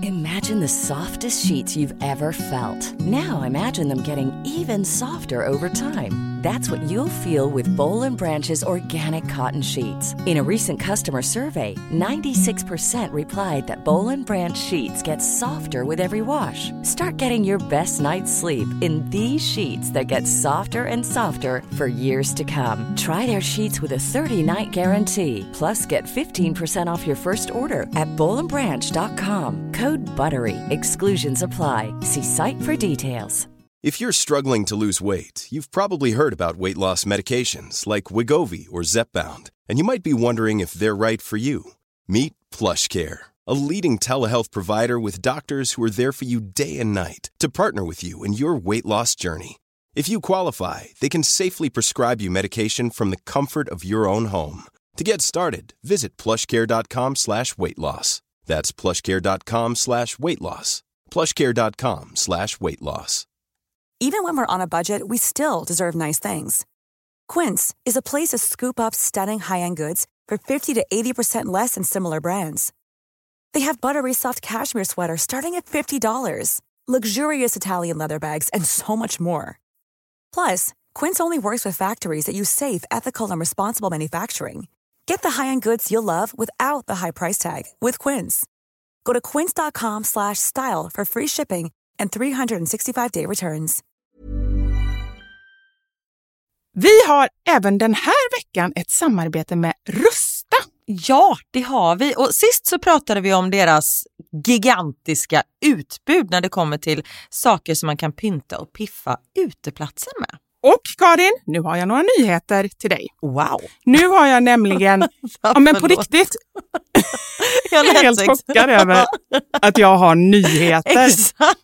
Imagine the softest sheets you've ever felt. Now imagine them getting even softer over time. That's what you'll feel with Boll & Branch's organic cotton sheets. In a recent customer survey, 96% replied that Boll & Branch sheets get softer with every wash. Start getting your best night's sleep in these sheets that get softer and softer for years to come. Try their sheets with a 30-night guarantee. Plus, get 15% off your first order at bollandbranch.com. Code BUTTERY. Exclusions apply. See site for details. If you're struggling to lose weight, you've probably heard about weight loss medications like Wegovy or Zepbound, and you might be wondering if they're right for you. Meet PlushCare, a leading telehealth provider with doctors who are there for you day and night to partner with you in your weight loss journey. If you qualify, they can safely prescribe you medication from the comfort of your own home. To get started, visit plushcare.com/weightloss. That's plushcare.com/weightloss. plushcare.com/weightloss. Even when we're on a budget, we still deserve nice things. Quince is a place to scoop up stunning high-end goods for 50 to 80% less than similar brands. They have buttery soft cashmere sweaters starting at $50, luxurious Italian leather bags, and so much more. Plus, Quince only works with factories that use safe, ethical, and responsible manufacturing. Get the high-end goods you'll love without the high price tag with Quince. Go to quince.com/style for free shipping and 365-day returns. Vi har även den här veckan ett samarbete med Rusta. Ja, det har vi. Och sist så pratade vi om deras gigantiska utbud när det kommer till saker som man kan pynta och piffa uteplatser med. Och Karin, nu har jag några nyheter till dig. Wow. Nu har jag nämligen, ja men på riktigt, jag är helt chockad över att jag har nyheter. Exakt.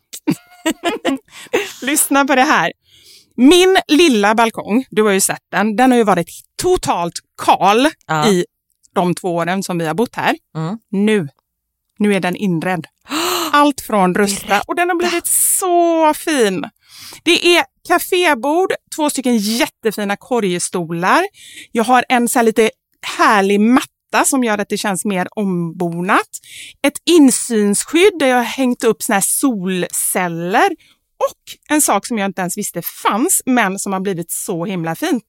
Lyssna på det här. Min lilla balkong, du har ju sett den har ju varit totalt kal i de 2 åren som vi har bott här. Nu är den inredd. Allt från Rusta och den har blivit så fin. Det är kafébord, 2 stycken jättefina korgstolar. Jag har en så här lite härlig matta som gör att det känns mer ombonat. Ett insynsskydd där jag har hängt upp såna här solceller. Och en sak som jag inte ens visste fanns, men som har blivit så himla fint.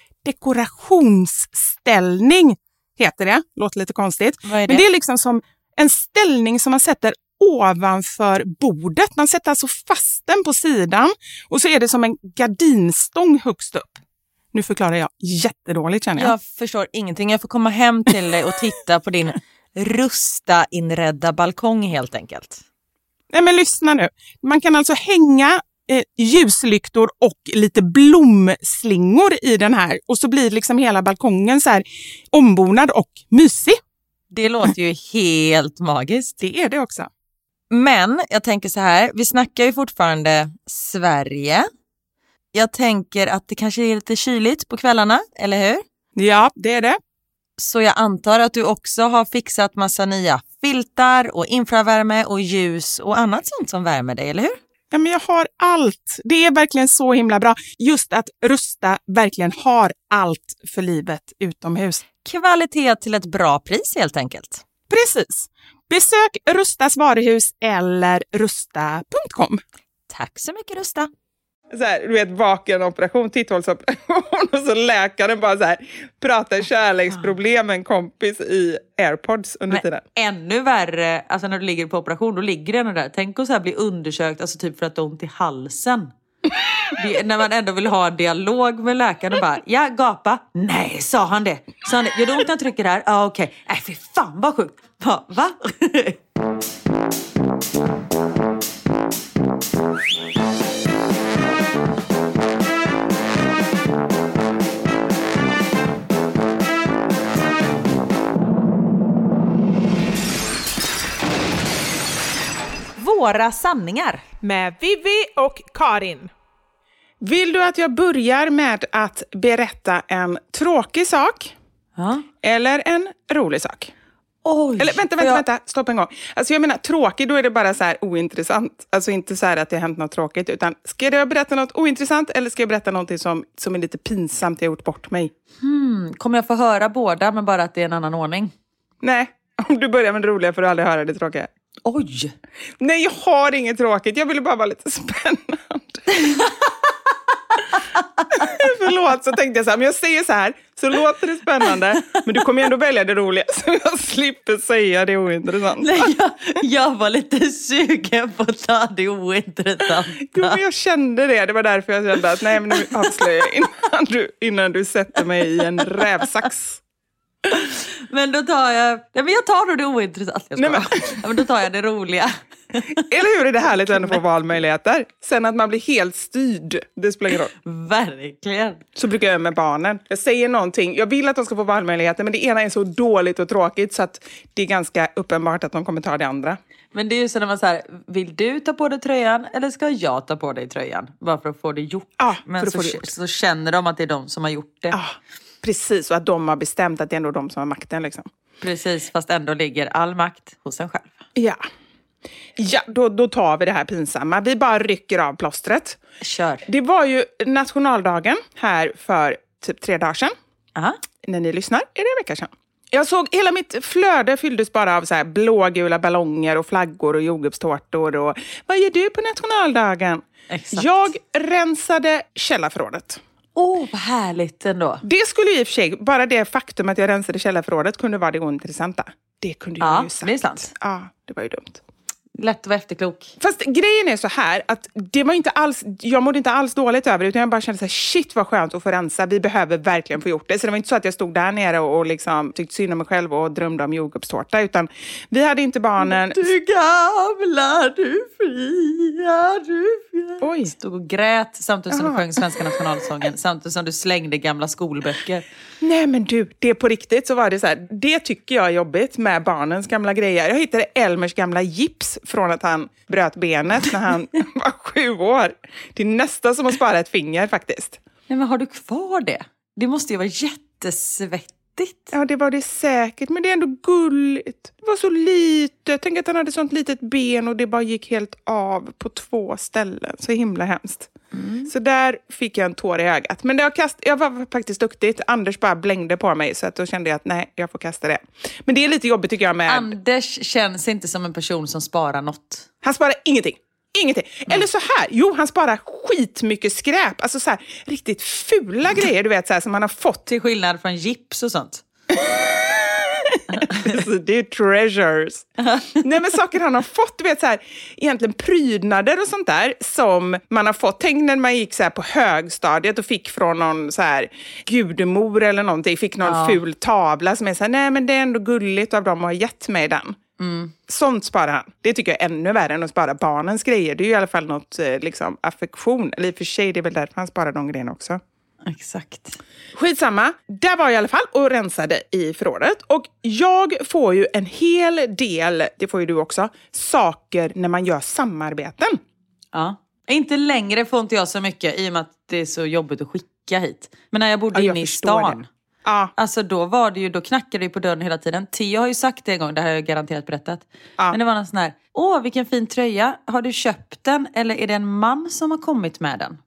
Dekorationsställning heter det. Låter lite konstigt. Vad är det? Men det är liksom som en ställning som man sätter ovanför bordet. Man sätter alltså fast den på sidan. Och så är det som en gardinstång högst upp. Nu förklarar jag jättedåligt, känner jag. Jag förstår ingenting. Jag får komma hem till dig och titta på din Rusta-inredda balkong helt enkelt. Nej, men lyssna nu. Man kan alltså hänga ljuslyktor och lite blomslingor i den här. Och så blir liksom hela balkongen så här ombonad och mysig. Det låter ju helt magiskt. Det är det också. Men jag tänker så här, vi snackar ju fortfarande Sverige. Jag tänker att det kanske är lite kyligt på kvällarna, eller hur? Ja, det är det. Så jag antar att du också har fixat massa nya filtar och infravärme och ljus och annat sånt som värmer dig, eller hur? Ja, men jag har allt. Det är verkligen så himla bra. Just att Rusta verkligen har allt för livet utomhus. Kvalitet till ett bra pris helt enkelt. Precis. Besök Rustas varuhus eller rusta.com. Tack så mycket, Rusta. Så här, du vet, vakenoperation, titthålsoperation och så läkaren bara så här pratar kärleksproblem med en kompis i AirPods under tiden. Ännu värre, alltså när du ligger på operation, då ligger den där. Tänk att så här bli undersökt, alltså typ för att det är ont i halsen. När man ändå vill ha dialog med läkaren och bara, ja, gapa. Nej, sa han det? Gör det ont när jag trycker där? Ja, okej. Nej, fy fan vad sjukt. Va? Våra sanningar med Vivi och Karin. Vill du att jag börjar med att berätta en tråkig sak? Ja. Eller en rolig sak? Oj, eller vänta, stopp en gång. Alltså jag menar tråkig, då är det bara så här ointressant. Alltså inte så här att det har hänt något tråkigt, utan ska jag berätta något ointressant eller ska jag berätta något som är lite pinsamt, jag har gjort bort mig? Kommer jag få höra båda, men bara att det är en annan ordning? Nej, om du börjar med det roliga får du aldrig höra det tråkiga. Oj! Nej, jag har inget tråkigt. Jag ville bara vara lite spännande. Förlåt, så tänkte jag så här, men jag säger så här, så låter det spännande, men du kommer ändå välja det roliga, så jag slipper säga det ointressant. Nej, jag var lite sugen på att ta det ointressanta. Jo, men jag kände det. Det var därför jag kände att nej, men nu avslöjar jag innan du sätter mig i en rävsax. Men då tar jag... Nej, men jag tar nog det ointressanta. Men då tar jag det roliga. Eller hur är det härligt att ändå få valmöjligheter? Sen att man blir helt styrd, det spelar ingen roll. Verkligen. Så brukar jag med barnen. Jag säger någonting, jag vill att de ska få valmöjligheter, men det ena är så dåligt och tråkigt så att det är ganska uppenbart att de kommer ta det andra. Men det är ju så när man säger, vill du ta på dig tröjan eller ska jag ta på dig tröjan? Bara för att få det gjort. Ja, men så känner de att det är de som har gjort det. Ja, precis, och att de har bestämt att det är ändå de som har makten liksom. Precis, fast ändå ligger all makt hos en själv. Ja, då tar vi det här pinsamma. Vi bara rycker av plåstret. Kör. Det var ju nationaldagen här för typ 3 dagar sedan. Aha. När ni lyssnar är det en vecka sedan. Jag såg, hela mitt flöde fylldes bara av så här blågula ballonger och flaggor och jordgubbstårtor. Och vad gör du på nationaldagen? Exakt. Jag rensade källarförrådet. Vad härligt ändå. Det skulle ju i och för sig, bara det faktum att jag rensade källarförrådet kunde vara det ointressanta. Det kunde jag ju sagt. Det är sant. Ja, det var ju dumt. Lätt att vara efterklok. Fast grejen är så här att det var inte alls, jag mådde inte alls dåligt över det, utan jag bara kände så här, shit vad skönt att få rensa. Vi behöver verkligen få gjort det. Så det var inte så att jag stod där nere och liksom tyckte synd om mig själv och drömde om jordgubbstårta, utan vi hade inte barnen. Du gamla, du fria, du fria. Oj. Stod och grät samtidigt som du sjöng svenska nationalsången, samtidigt som du slängde gamla skolböcker. Nej men du, det på riktigt så var det så här, det tycker jag är jobbigt med barnens gamla grejer. Jag hittade Elmers gamla gips från att han bröt benet när han var 7 år. Det är nästan som att spara ett finger faktiskt. Nej, men har du kvar det? Det måste ju vara jättesvettigt. Ja, det var det säkert, men det är ändå gulligt. Det var så litet. Tänk att han hade sånt litet ben och det bara gick helt av på 2 ställen. Så himla hemskt. Så där fick jag en tår i ögat. Men jag var faktiskt duktigt. Anders bara blängde på mig, så att då kände jag att nej, jag får kasta det. Men det är lite jobbigt tycker jag med... Anders känns inte som en person som sparar något. Han sparar ingenting. Ingenting. Eller så här, jo, han sparar skitmycket skräp. Alltså så här, riktigt fula grejer, du vet, så här, som han har fått. Till skillnad från gips och sånt. Så det är treasures. Nej, men saker han har fått, du vet så här, egentligen prydnader och sånt där som man har fått. Tänk när man gick så här på högstadiet och fick från någon så här gudemor eller någonting, fick någon ful tavla som är så här, nej men det är ändå gulligt av dem att ha gett mig den. Sånt sparar han. Det tycker jag är ännu värre än att spara barnens grejer. Det är ju i alla fall något liksom affektion. Eller i och för sig, det är väl därför han sparar de grejerna också. Exakt. Skitsamma, där var jag i alla fall och rensade i förrådet. Och jag får ju en hel del, det får ju du också, saker när man gör samarbeten. Ja. Inte längre får inte jag så mycket i och med att det är så jobbigt att skicka hit. Men när jag bodde inne i stan, alltså då var det ju, då knackade det på dörren hela tiden. Theo har ju sagt det en gång, det här har jag garanterat berättat. Men det var någon sån här, vilken fin tröja, har du köpt den eller är det en man som har kommit med den?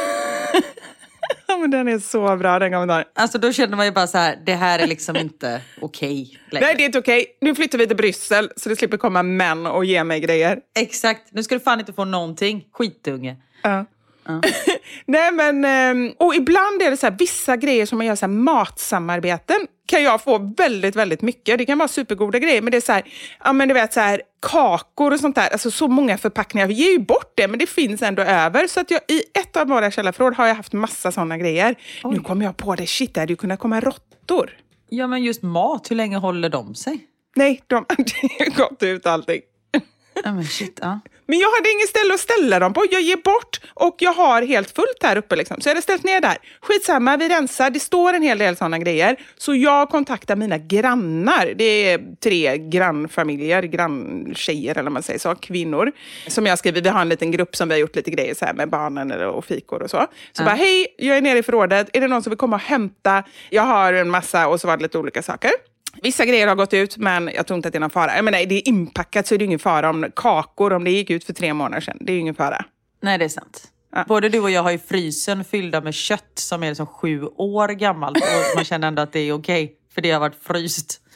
Ja, men den är så bra, den kommentaren. Alltså då kände man ju bara så här, det här är liksom inte okej längre. Nej, det är inte okej. Nu flyttar vi till Bryssel så det slipper komma män och ge mig grejer. Exakt, nu ska du fan inte få någonting, skitunge. Ja. Nej men, och ibland är det så här, vissa grejer som man gör så här, matsamarbeten kan jag få väldigt, väldigt mycket. Det kan vara supergoda grejer, men det är så här, ja men du vet så här, kakor och sånt där, alltså så många förpackningar, jag ger ju bort det, men det finns ändå över, så att jag i ett av våra källarförråd har jag haft massa sådana grejer. Nu kommer jag på det, shit, det hade ju kunnat komma råttor. Ja men just mat, hur länge håller de sig? Nej, det har gått ut allting. Ja men shit, Men jag hade ingen ställe att ställa dem på. Jag ger bort och jag har helt fullt här uppe liksom. Så jag hade ställt ner där. Skitsamma, vi rensar. Det står en hel del sådana grejer. Så jag kontaktar mina grannar. Det är 3 grannfamiljer, granntjejer eller vad man säger så, kvinnor. Som jag skriver, vi har en liten grupp som vi har gjort lite grejer så här med barnen och fikor och så. Så bara, hej, jag är nere i förrådet. Är det någon som vill komma och hämta? Jag har en massa, och så var det lite olika saker. Vissa grejer har gått ut, men jag tror inte att det är någon fara. Jag menar, det är inpackat så är det ingen fara om kakor, om det gick ut för 3 månader sedan. Det är ju ingen fara. Nej, det är sant. Ja. Både du och jag har ju frysen fyllda med kött som är liksom 7 år gammalt. Och man känner ändå att det är okej, för det har varit fryst.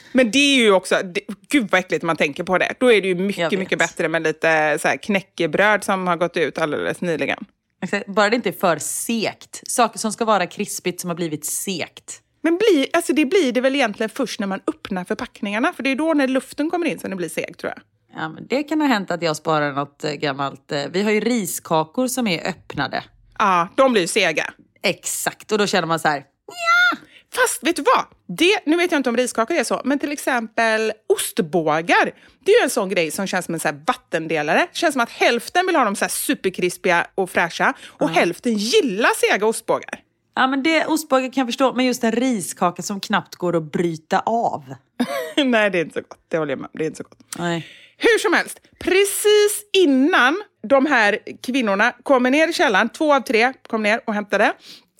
Men det är ju också, gud vad äckligt man tänker på det. Då är det ju mycket bättre med lite så här knäckebröd som har gått ut alldeles nyligen. Bara det inte är för sekt. Saker som ska vara krispigt som har blivit sekt. Men det blir det väl egentligen först när man öppnar förpackningarna. För det är då när luften kommer in som det blir segt, tror jag. Ja, men det kan ha hänt att jag sparar något gammalt. Vi har ju riskakor som är öppnade. Ja, de blir ju sega. Exakt, och då känner man så här. Ja! Fast vet du vad? Nu vet jag inte om riskakor är så, men till exempel ostbågar. Det är ju en sån grej som känns som en så här vattendelare. Det känns som att hälften vill ha dem så här superkrispiga och fräscha. Och hälften gillar sega ostbågar. Ja, men ostbågar kan jag förstå. Men just en riskaka som knappt går att bryta av. Nej, det är inte så gott. Det håller jag med. Det är inte så gott. Nej. Hur som helst, precis innan de här kvinnorna kommer ner i källaren, 2 av 3 kom ner och hämtade,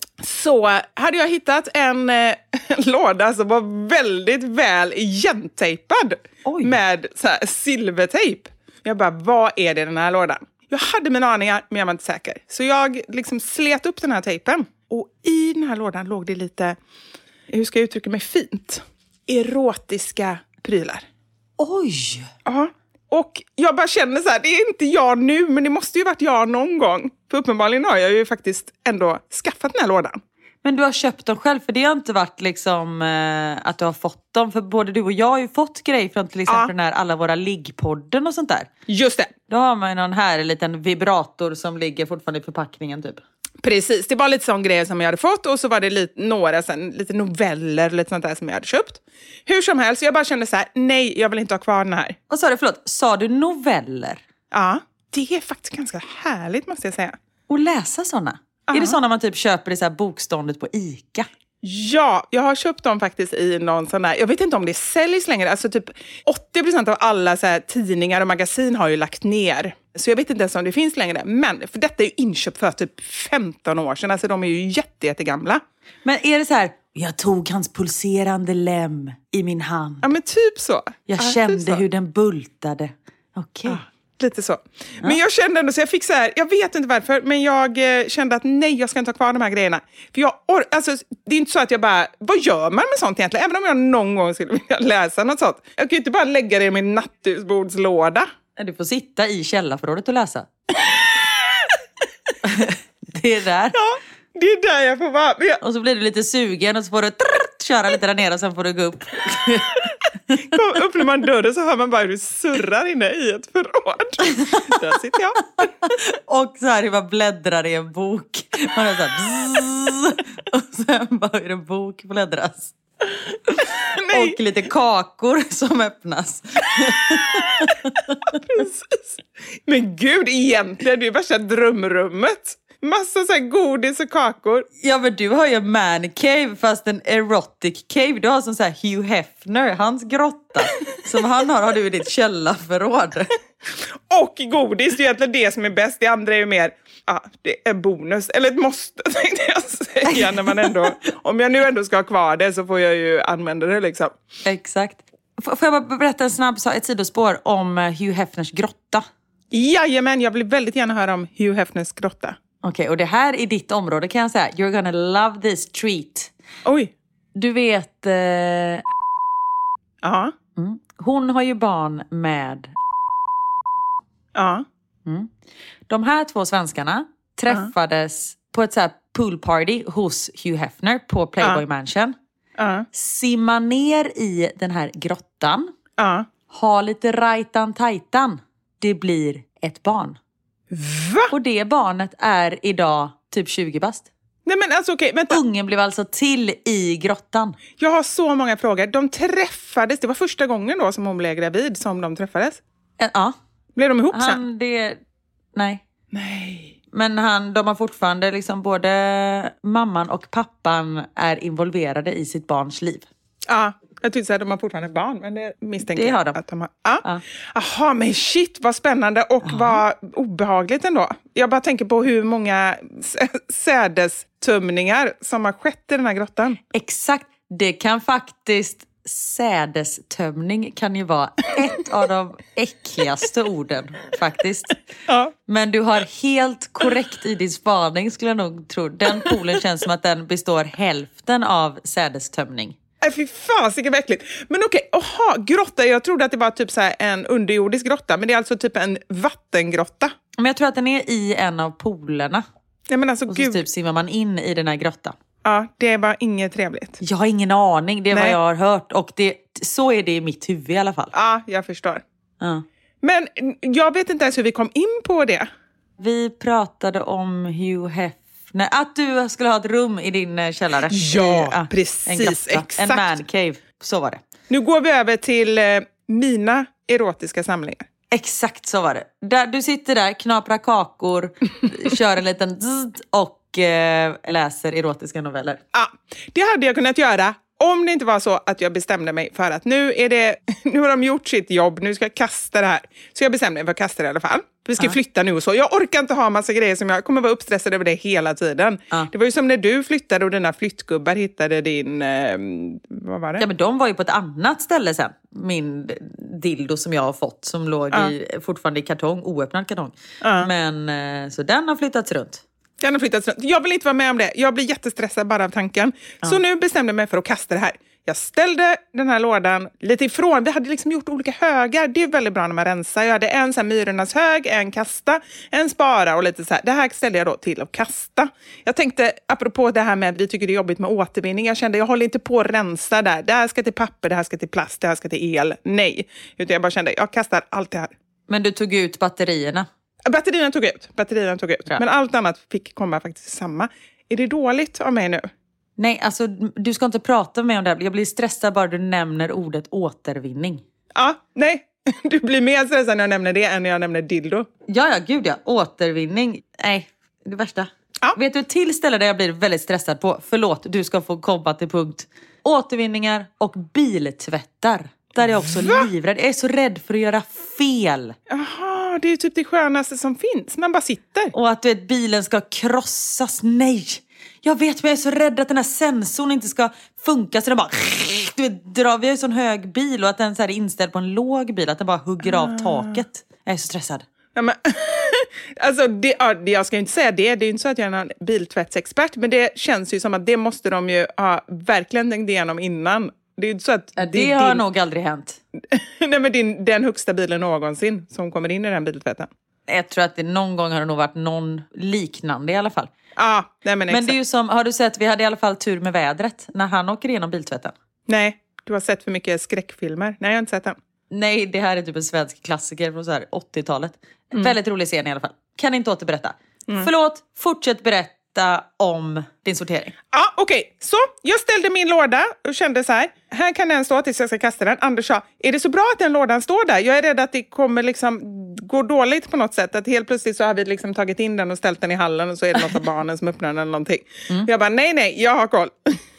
så hade jag hittat en låda som var väldigt väl igentejpad. Med så här silvertejp. Jag bara, vad är det i den här lådan? Jag hade mina aningar, men jag var inte säker. Så jag liksom slet upp den här tejpen. Och i den här lådan låg det lite, hur ska jag uttrycka mig fint? Erotiska prylar. Oj! Ja. Och jag bara känner så här, det är inte jag nu, men det måste ju varit jag någon gång. För uppenbarligen har jag ju faktiskt ändå skaffat den här lådan. Men du har köpt dem själv, för det har inte varit liksom att du har fått dem. För både du och jag har ju fått grejer från till exempel den här alla våra liggpodden och sånt där. Just det. Då har man ju någon här liten vibrator som ligger fortfarande i förpackningen typ. Precis, det var lite sån grej som jag hade fått. Och så var det lite noveller, lite sånt där som jag hade köpt. Hur som helst, jag bara kände så här, nej, jag vill inte ha kvar den här. Vad sa du, förlåt? Sa du noveller? Ja, det är faktiskt ganska härligt måste jag säga. Och läsa såna? Är det såna man typ köper i så här bokståndet på ICA? Ja, jag har köpt dem faktiskt i någon sån där, jag vet inte om det säljs längre, alltså typ 80% av alla så här tidningar och magasin har ju lagt ner. Så jag vet inte ens om det finns längre, men för detta är ju inköpt för typ 15 år sedan, alltså de är ju jättegamla. Men är det så här, jag tog hans pulserande lem i min hand. Ja, men typ så. Jag kände typ hur den bultade. Okej. Lite så. Men jag kände ändå så jag fick så här, jag vet inte varför, men jag kände att nej, jag ska inte ha kvar de här grejerna. För alltså, det är inte så att jag bara, vad gör man med sånt egentligen? Även om jag någon gång skulle vilja läsa något sånt. Jag kan ju inte bara lägga det i min nattduksbordslåda. Du får sitta i källarförrådet och läsa. Det är där. Ja, det är där jag får vara. Och så blir du lite sugen och så får du köra lite där nere och sen får du gå upp. Öppnar man dörren så hör man bara hur du surrar inne i ett förråd. Där sitter jag. Och så här hur man bläddrar i en bok. Man hör så här bzzz, och sen bara hur en bok bläddras. Nej. Och lite kakor som öppnas. Precis. Men gud, egentligen det är värsta drömrummet. Massa så här godis och kakor. Ja, men du har ju en man cave, fast en erotic cave. Du har som så här Hugh Hefner, hans grotta. Som han har du i ditt källarförråd. Och godis, det är egentligen det som är bäst. Det andra är ju mer, det är bonus. Eller ett måste, tänkte jag säga. När man ändå, om jag nu ändå ska ha kvar det så får jag ju använda det liksom. Exakt. Får jag bara berätta en snabb ett sidospår om Hugh Hefners grotta? Jajamän, jag vill väldigt gärna höra om Hugh Hefners grotta. Okej, och det här i ditt område kan jag säga, you're gonna love this treat. Oj. Du vet... Ja. Hon har ju barn med... Ja. De här 2 svenskarna träffades på ett så här poolparty hos Hugh Hefner på Playboy Mansion. Simma ner i den här grottan. Ha lite rajtan-tajtan. Det blir ett barn. Va? Och det barnet är idag typ 20 bast. Nej men alltså okej, vänta. Ungen blev alltså till i grottan. Jag har så många frågor. De träffades, det var första gången då som hon blev gravid som de träffades? Ja. Blev de ihop sen? Nej. Men de har fortfarande liksom både mamman och pappan är involverade i sitt barns liv. Ja, jag tyckte att de har fortfarande barn, men det misstänker det har de. Att de har. Jaha, men shit, vad spännande och vad obehagligt ändå. Jag bara tänker på hur många sädestömningar som har skett i den här grottan. Exakt, det kan faktiskt, sädestömning kan ju vara ett av de äckligaste orden faktiskt. Ja. Men du har helt korrekt i din spaning skulle jag nog tro. Den poolen känns som att den består hälften av sädestömning. Fy fan, så äckligt. Men okej, grotta. Jag trodde att det var typ så här en underjordisk grotta. Men det är alltså typ en vattengrotta. Men jag tror att den är i en av poolerna. Ja, men alltså, och så typ simmar man in i den här grottan. Ja, det var inget trevligt. Jag har ingen aning, det är vad jag har hört. Och så är det i mitt huvud i alla fall. Ja, jag förstår. Ja. Men jag vet inte ens hur vi kom in på det. Vi pratade om Hugh Hefner. Att du skulle ha ett rum i din källare. Ja, precis. Exakt. En man cave, så var det. Nu går vi över till mina erotiska samlingar. Exakt så var det. Där, du sitter där, knaprar kakor, kör en liten och läser erotiska noveller. Ja, det hade jag kunnat göra om det inte var så att jag bestämde mig för att nu har de gjort sitt jobb, nu ska jag kasta det här. Så jag bestämde mig för att kasta det i alla fall. Vi ska flytta nu och så. Jag orkar inte ha massa grejer som jag kommer vara uppstressad över det hela tiden. Det var ju som när du flyttade och dina flyttgubbar hittade din... vad var det? Ja, men de var ju på ett annat ställe sen. Min dildo som jag har fått som låg fortfarande i kartong, oöppnad kartong. Men så den har flyttats runt. Den har flyttats runt. Jag vill inte vara med om det. Jag blir jättestressad bara av tanken. Så nu bestämde jag mig för att kasta det här. Jag ställde den här lådan lite ifrån. Vi hade liksom gjort olika högar. Det är väldigt bra när man rensar. Jag hade en så här myrornas hög, en kasta, en spara och lite så här. Det här ställde jag då till att kasta. Jag tänkte, apropå det här med att vi tycker det är jobbigt med återvinning. Jag kände, jag håller inte på att rensa där. Det här ska till papper, det här ska till plast, det här ska till el. Nej. Utan jag bara kände, jag kastar allt det här. Men du tog ut batterierna? Batterierna tog ut. Men allt annat fick komma faktiskt samma. Är det dåligt av mig nu? Nej, alltså du ska inte prata med mig om det här. Jag blir stressad bara du nämner ordet återvinning. Ja, nej. Du blir mer stressad när jag nämner det än när jag nämner dildo. Ja, gud ja. Återvinning. Nej, det värsta. Ja. Vet du, till ställe där jag blir väldigt stressad på. Förlåt, du ska få komma till punkt. Återvinningar och biltvättar. Där är jag också livrädd. Jag är så rädd för att göra fel. Jaha, det är ju typ det skönaste som finns. Man bara sitter. Och att bilen ska krossas. Nej. Jag vet, men jag är så rädd att den här sensorn inte ska funka. Så den bara... Vi har ju en sån hög bil och att den så här är inställd på en låg bil. Att den bara hugger av taket. Jag är så stressad. Ja, men, alltså, jag ska ju inte säga det. Det är ju inte så att jag är en biltvättsexpert. Men det känns ju som att det måste de ju ha verkligen tänkt igenom innan. Det är ju så att det har nog aldrig hänt. Nej, men den högsta bilen någonsin som kommer in i den biltvätten. Jag tror att det någon gång har det nog varit någon liknande i alla fall. Ja, nej, men det är ju som, har du sett, vi hade i alla fall tur med vädret när han åker igenom biltvätten. Nej, du har sett för mycket skräckfilmer. Nej, jag har inte sett den. Nej, det här är typ en svensk klassiker från så här 80-talet. Väldigt rolig scen i alla fall. Kan inte återberätta. Förlåt, fortsätt berätta om din sortering. Ja, okej. Så, jag ställde min låda och kände så här kan den stå tills jag ska kasta den. Anders sa, är det så bra att den lådan står där? Jag är rädd att det kommer liksom gå dåligt på något sätt. Att helt plötsligt så har vi liksom tagit in den och ställt den i hallen och så är det något av barnen som öppnar den eller någonting. Jag bara, nej, jag har koll.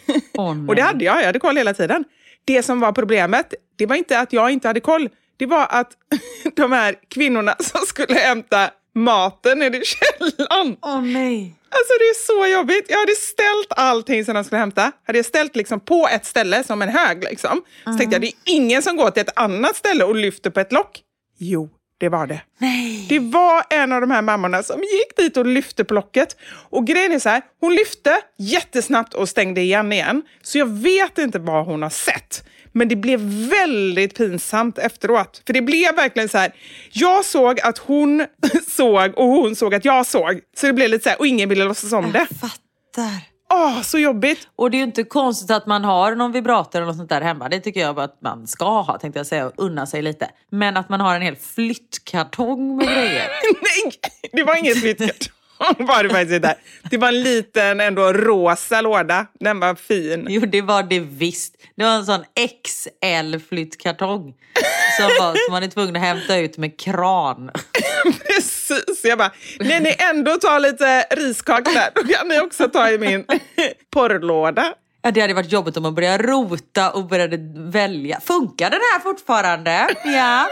Och det hade jag hade koll hela tiden. Det som var problemet, det var inte att jag inte hade koll. Det var att de här kvinnorna som skulle hämta maten i källaren. Åh nej. Alltså det är så jobbigt. Jag hade ställt allting som de skulle hämta. Hade jag ställt liksom på ett ställe som en hög liksom. Så tänkte jag, det är ingen som går till ett annat ställe och lyfter på ett lock. Jo, det var det. Nej. Det var en av de här mammorna som gick dit och lyfte på locket. Och grejen är så här, hon lyfte jättesnabbt och stängde igen. Så jag vet inte vad hon har sett. Men det blev väldigt pinsamt efteråt. För det blev verkligen så här. Jag såg att hon såg och hon såg att jag såg. Så det blev lite så här, och ingen ville låtsas om det. Jag fattar. Så jobbigt. Och det är ju inte konstigt att man har någon vibrator eller något sånt där hemma. Det tycker jag bara att man ska ha, tänkte jag säga, och unna sig lite. Men att man har en hel flyttkartong med grejer. Nej, det var ingen flyttkartong. Det var en liten ändå rosa låda. Den var fin. Jo, det var det visst. Det var en sån XL-flyttkartong som man är tvungen att hämta ut med kran. Precis, jag bara, ni ändå ta lite riskaka där. Då kan ni också ta i min porrlåda. Ja, det hade varit jobbigt om man började rota och började välja. Funkar den här fortfarande? Ja.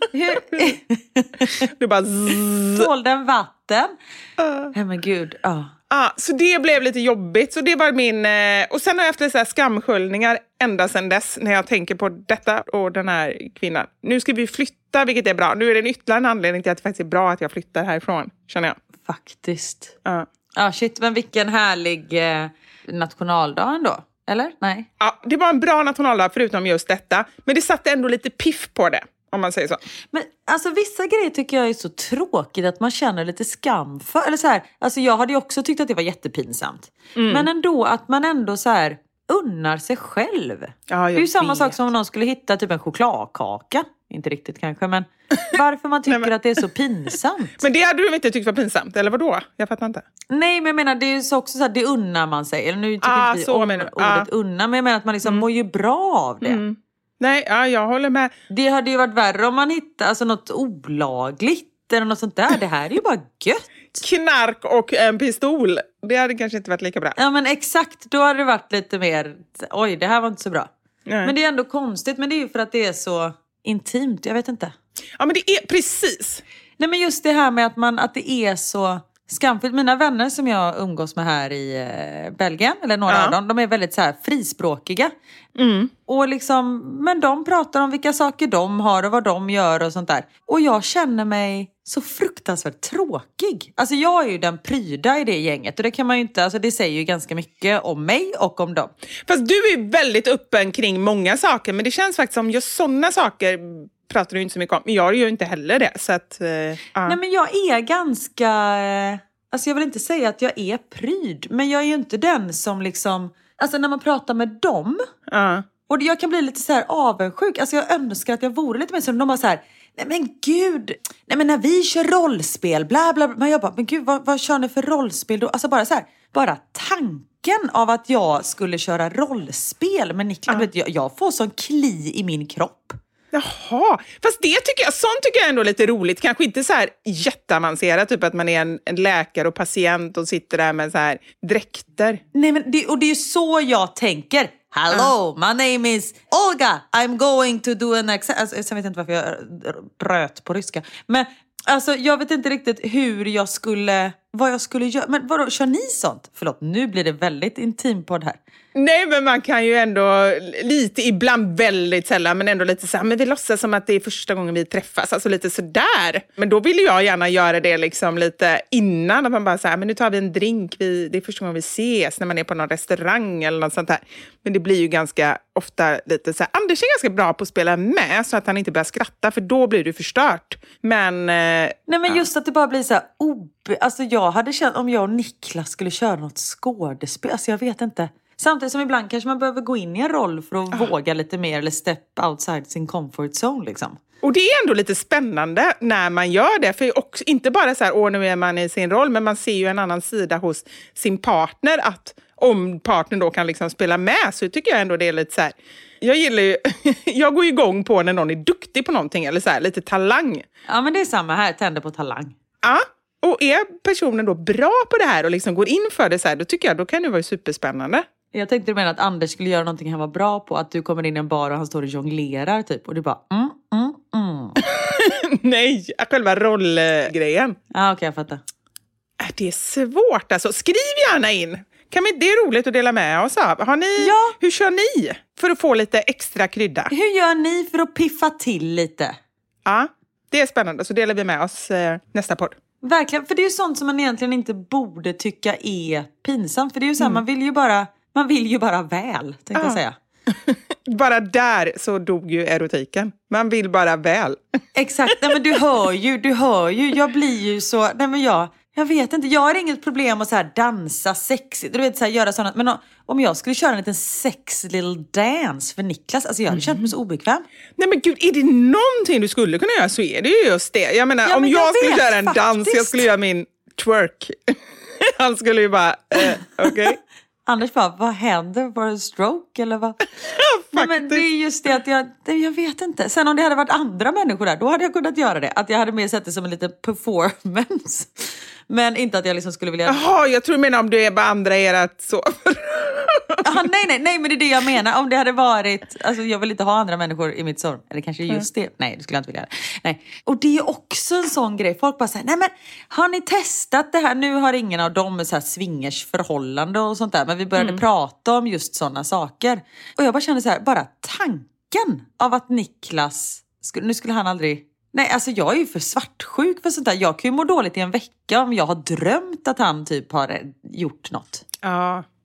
Du bara tål den vatten? Nej men gud, så det blev lite jobbigt. Så det var min... Och sen har jag haft lite så här skamsköljningar ända sedan dess när jag tänker på detta och den här kvinnan. Nu ska vi flytta, vilket är bra. Nu är det ytterligare en anledning till att det faktiskt är bra att jag flyttar härifrån, känner jag. Faktiskt. Ja, shit, men vilken härlig nationaldag ändå. Eller? Nej. Ja, det var en bra nationaldag förutom just detta. Men det satte ändå lite piff på det, om man säger så. Men alltså vissa grejer tycker jag är så tråkigt att man känner lite skam för. Eller så här, alltså jag hade ju också tyckt att det var jättepinsamt. Men ändå att man ändå så här unnar sig själv. Ja, det är ju samma sak som om någon skulle hitta typ en chokladkaka. Inte riktigt kanske, men varför man tycker att det är så pinsamt. Men det hade du inte tyckt var pinsamt, eller vadå? Jag fattar inte. Nej, men jag menar, det är ju så också så här, det unnar man sig. Eller nu tycker inte vi om ordet unna, men jag menar att man liksom mår ju bra av det. Nej, ja, jag håller med. Det hade ju varit värre om man hittade alltså, något olagligt eller något sånt där. Det här är ju bara gött. Knark och en pistol. Det hade kanske inte varit lika bra. Ja, men exakt. Då hade det varit lite mer, oj, det här var inte så bra. Nej. Men det är ändå konstigt, men det är ju för att det är så intimt, jag vet inte. Ja, men det är precis. Nej, men just det här med att det är så skamfyllt. Mina vänner som jag umgås med här i Belgien, eller några av dem, de är väldigt så här frispråkiga. Och liksom, men de pratar om vilka saker de har och vad de gör och sånt där. Och jag känner mig så fruktansvärt tråkig. Alltså jag är ju den pryda i det gänget. Och det kan man ju inte, alltså det säger ju ganska mycket om mig och om dem. Fast du är väldigt öppen kring många saker. Men det känns faktiskt som just sådana saker pratar du inte så mycket om. Men jag gör ju inte heller det. Så att, Nej, men jag är ganska, alltså jag vill inte säga att jag är pryd. Men jag är ju inte den som liksom, alltså när man pratar med dem. Och jag kan bli lite så här avundsjuk. Alltså jag önskar att jag vore lite mer så. De bara så här, nej men gud, nej men när vi kör rollspel, bla bla bla. Men jag bara, men gud, vad kör ni för rollspel då? Alltså bara så här, bara tanken av att jag skulle köra rollspel med Niklas. Jag får sån kli i min kropp. Jaha, fast sånt tycker jag ändå är lite roligt. Kanske inte så här jätteavancerat, typ att man är en läkare och patient och sitter där med så här dräkter. Nej, men det är ju så jag tänker. Hello, my name is Olga. I'm going to do an exam. Alltså, jag vet inte varför jag bröt på ryska. Men alltså, jag vet inte riktigt vad jag skulle göra. Men vadå, kör ni sånt? Förlåt, nu blir det väldigt intimt på det här. Nej, men man kan ju ändå lite, ibland väldigt sällan, men ändå lite så här, men vi låtsas som att det är första gången vi träffas, alltså lite sådär. Men då vill jag gärna göra det liksom lite innan, att man bara så här, men nu tar vi en drink, det är första gången vi ses, när man är på någon restaurang eller något sånt där. Men det blir ju ganska ofta lite så här, Anders är ganska bra på att spela med så att han inte börjar skratta, för då blir det förstört. Men nej, men just att det bara blir så här, alltså jag hade känt om jag och Niklas skulle köra något skådespel, alltså jag vet inte. Samtidigt som ibland kanske man behöver gå in i en roll för att våga lite mer, eller step outside sin comfort zone liksom. Och det är ändå lite spännande när man gör det. För också, inte bara så här, nu är man i sin roll, men man ser ju en annan sida hos sin partner. Att om partnern då kan liksom spela med, så tycker jag ändå det är lite så här. Jag gillar ju, jag går igång på när någon är duktig på någonting, eller så här, lite talang. Ja, men det är samma här, tänder på talang. Ja, och är personen då bra på det här och liksom går in för det så här, då tycker jag då kan det vara superspännande. Jag tänkte mena att Anders skulle göra någonting han var bra på. Att du kommer in i en bar och han står och jonglerar typ. Och du bara Nej, själva rollgrejen. Ja, okej, jag fattar. Det är svårt alltså. Skriv gärna in. Det är roligt att dela med oss av. Hur kör ni för att få lite extra krydda? Hur gör ni för att piffa till lite? Ja, det är spännande. Så delar vi med oss nästa podd. Verkligen, för det är ju sånt som man egentligen inte borde tycka är pinsamt. För det är ju så här, man vill ju bara väl, tänkte jag säga. Bara där så dog ju erotiken. Man vill bara väl. Exakt, nej men du hör ju. Jag blir ju så, nej men jag vet inte, jag har inget problem att så här dansa sexigt. Du vet så här göra sådant, men om jag skulle köra en liten sex little dance för Niklas, alltså jag hade känt mig så obekväm. Nej men gud, är det någonting du skulle kunna göra så är det ju just det. Jag menar, om jag skulle göra en dans, jag skulle göra min twerk. Han skulle ju bara, okej. Anders bara, vad händer? Var det en stroke eller vad? Nej, men det är just det att jag vet inte. Sen om det hade varit andra människor där, då hade jag kunnat göra det. Att jag hade mer sett det som en liten performance. Men inte att jag liksom skulle vilja... Jaha, jag tror du menar om du är bara andra erat så... nej, men det är det jag menar. Om det hade varit... Alltså jag vill inte ha andra människor i mitt sorg. Eller kanske just det. Nej, det skulle jag inte vilja. Nej. Och det är också en sån grej. Folk bara säger, nej men har ni testat det här? Nu har ingen av dem så här swingers förhållande och sånt där. Men vi började prata om just såna saker. Och jag bara kände så här, bara tanken av att Niklas... Nu skulle han aldrig... Nej, alltså jag är ju för svartsjuk för sånt där. Jag kan ju må dåligt i en vecka om jag har drömt att han typ har gjort något. Ja,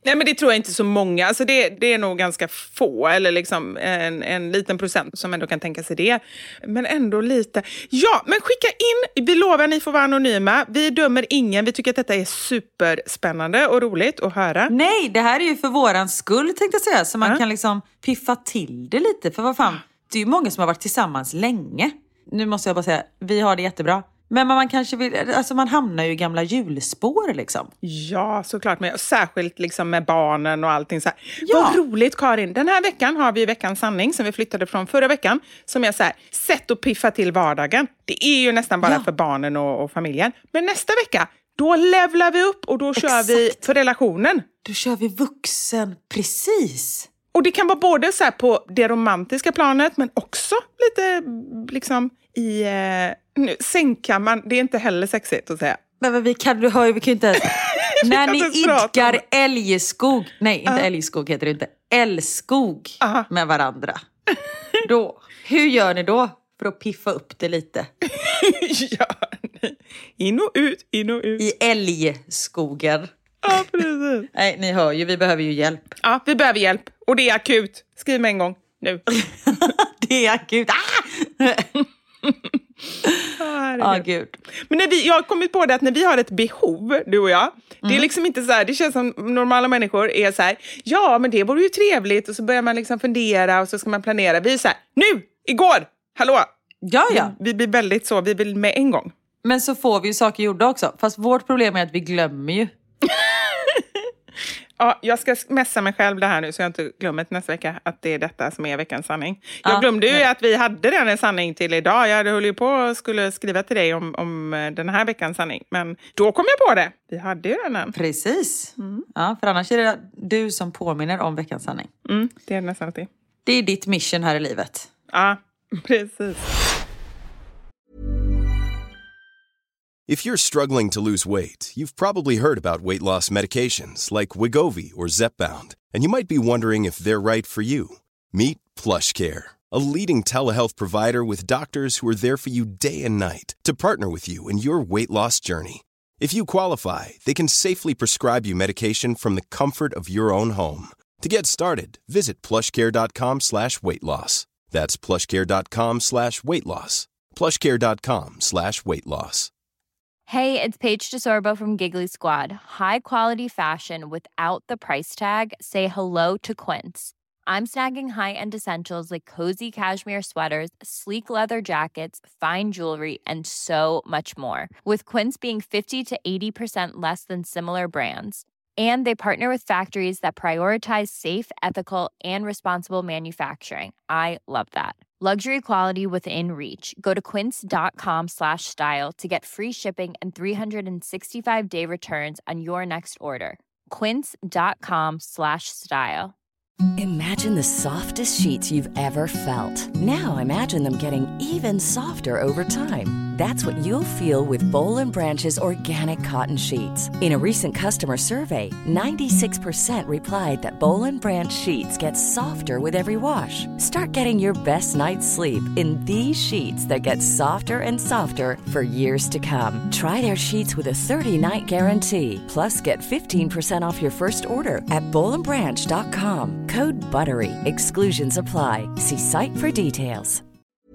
Nej, men det tror jag inte så många. Alltså det är nog ganska få, eller liksom en liten procent som ändå kan tänka sig det. Men ändå lite. Ja, men skicka in. Vi lovar, ni får vara anonyma. Vi dömer ingen. Vi tycker att detta är superspännande och roligt att höra. Nej, det här är ju för våran skull, tänkte jag säga. Så man kan liksom piffa till det lite. För vad fan, det är ju många som har varit tillsammans länge. Nu måste jag bara säga, vi har det jättebra. Men man kanske vill, alltså man hamnar ju i gamla hjulspår liksom. Ja, såklart. Men särskilt liksom med barnen och allting så här. Ja. Vad roligt, Karin. Den här veckan har vi veckans sanning som vi flyttade från förra veckan. Som är så här, sätt att piffa till vardagen. Det är ju nästan bara för barnen och familjen. Men nästa vecka, då levlar vi upp och då kör vi för relationen. Då kör vi vuxen, precis. Och det kan vara både så här på det romantiska planet, men också lite liksom i sängkammaren. Det är inte heller sexigt att säga. Men vi kan ju inte... När ni idkar älgskog... Nej, inte älgskog heter det inte. Älskog med varandra. Då, hur gör ni då för att piffa upp det lite? Ja, in och ut. I älgskogen. Ja, precis. Nej, ni hör ju, vi behöver ju hjälp. Ja, vi behöver hjälp. Och det är akut. Skriv med en gång nu. Det är akut. Gud. Men jag har kommit på det att när vi har ett behov, du och jag, det är liksom inte så här, det känns som normala människor är så här, ja men det vore ju trevligt, och så börjar man liksom fundera och så ska man planera. Vi är så här, nu, igår, hallå. Ja. Vi blir väldigt så, vi vill med en gång. Men så får vi ju saker gjorda också. Fast vårt problem är att vi glömmer ju. Ja, jag ska messa mig själv det här nu så jag inte glömmer till nästa vecka att det är detta som är veckans sanning. Jag glömde ju att vi hade den en sanning till idag. Jag höll ju på och skulle skriva till dig om den här veckans sanning. Men då kom jag på det. Vi hade ju den än. Precis. Ja, för annars är det du som påminner om veckans sanning. Det är nästan alltid. Det är ditt mission här i livet. Ja, precis. If you're struggling to lose weight, you've probably heard about weight loss medications like Wegovy or Zepbound, and you might be wondering if they're right for you. Meet PlushCare, a leading telehealth provider with doctors who are there for you day and night to partner with you in your weight loss journey. If you qualify, they can safely prescribe you medication from the comfort of your own home. To get started, visit plushcare.com/weightloss. That's plushcare.com/weightloss. plushcare.com/weightloss. Hey, it's Paige DeSorbo from Giggly Squad. High quality fashion without the price tag. Say hello to Quince. I'm snagging high-end essentials like cozy cashmere sweaters, sleek leather jackets, fine jewelry, and so much more. With Quince being 50 to 80% less than similar brands. And they partner with factories that prioritize safe, ethical, and responsible manufacturing. I love that. Luxury quality within reach. Go to quince.com/style to get free shipping and 365-day returns on your next order. Quince.com/style. Imagine the softest sheets you've ever felt. Now imagine them getting even softer over time. That's what you'll feel with Boll & Branch's organic cotton sheets. In a recent customer survey, 96% replied that Boll & Branch sheets get softer with every wash. Start getting your best night's sleep in these sheets that get softer and softer for years to come. Try their sheets with a 30-night guarantee. Plus, get 15% off your first order at bollandbranch.com. Code BUTTERY. Exclusions apply. See site for details.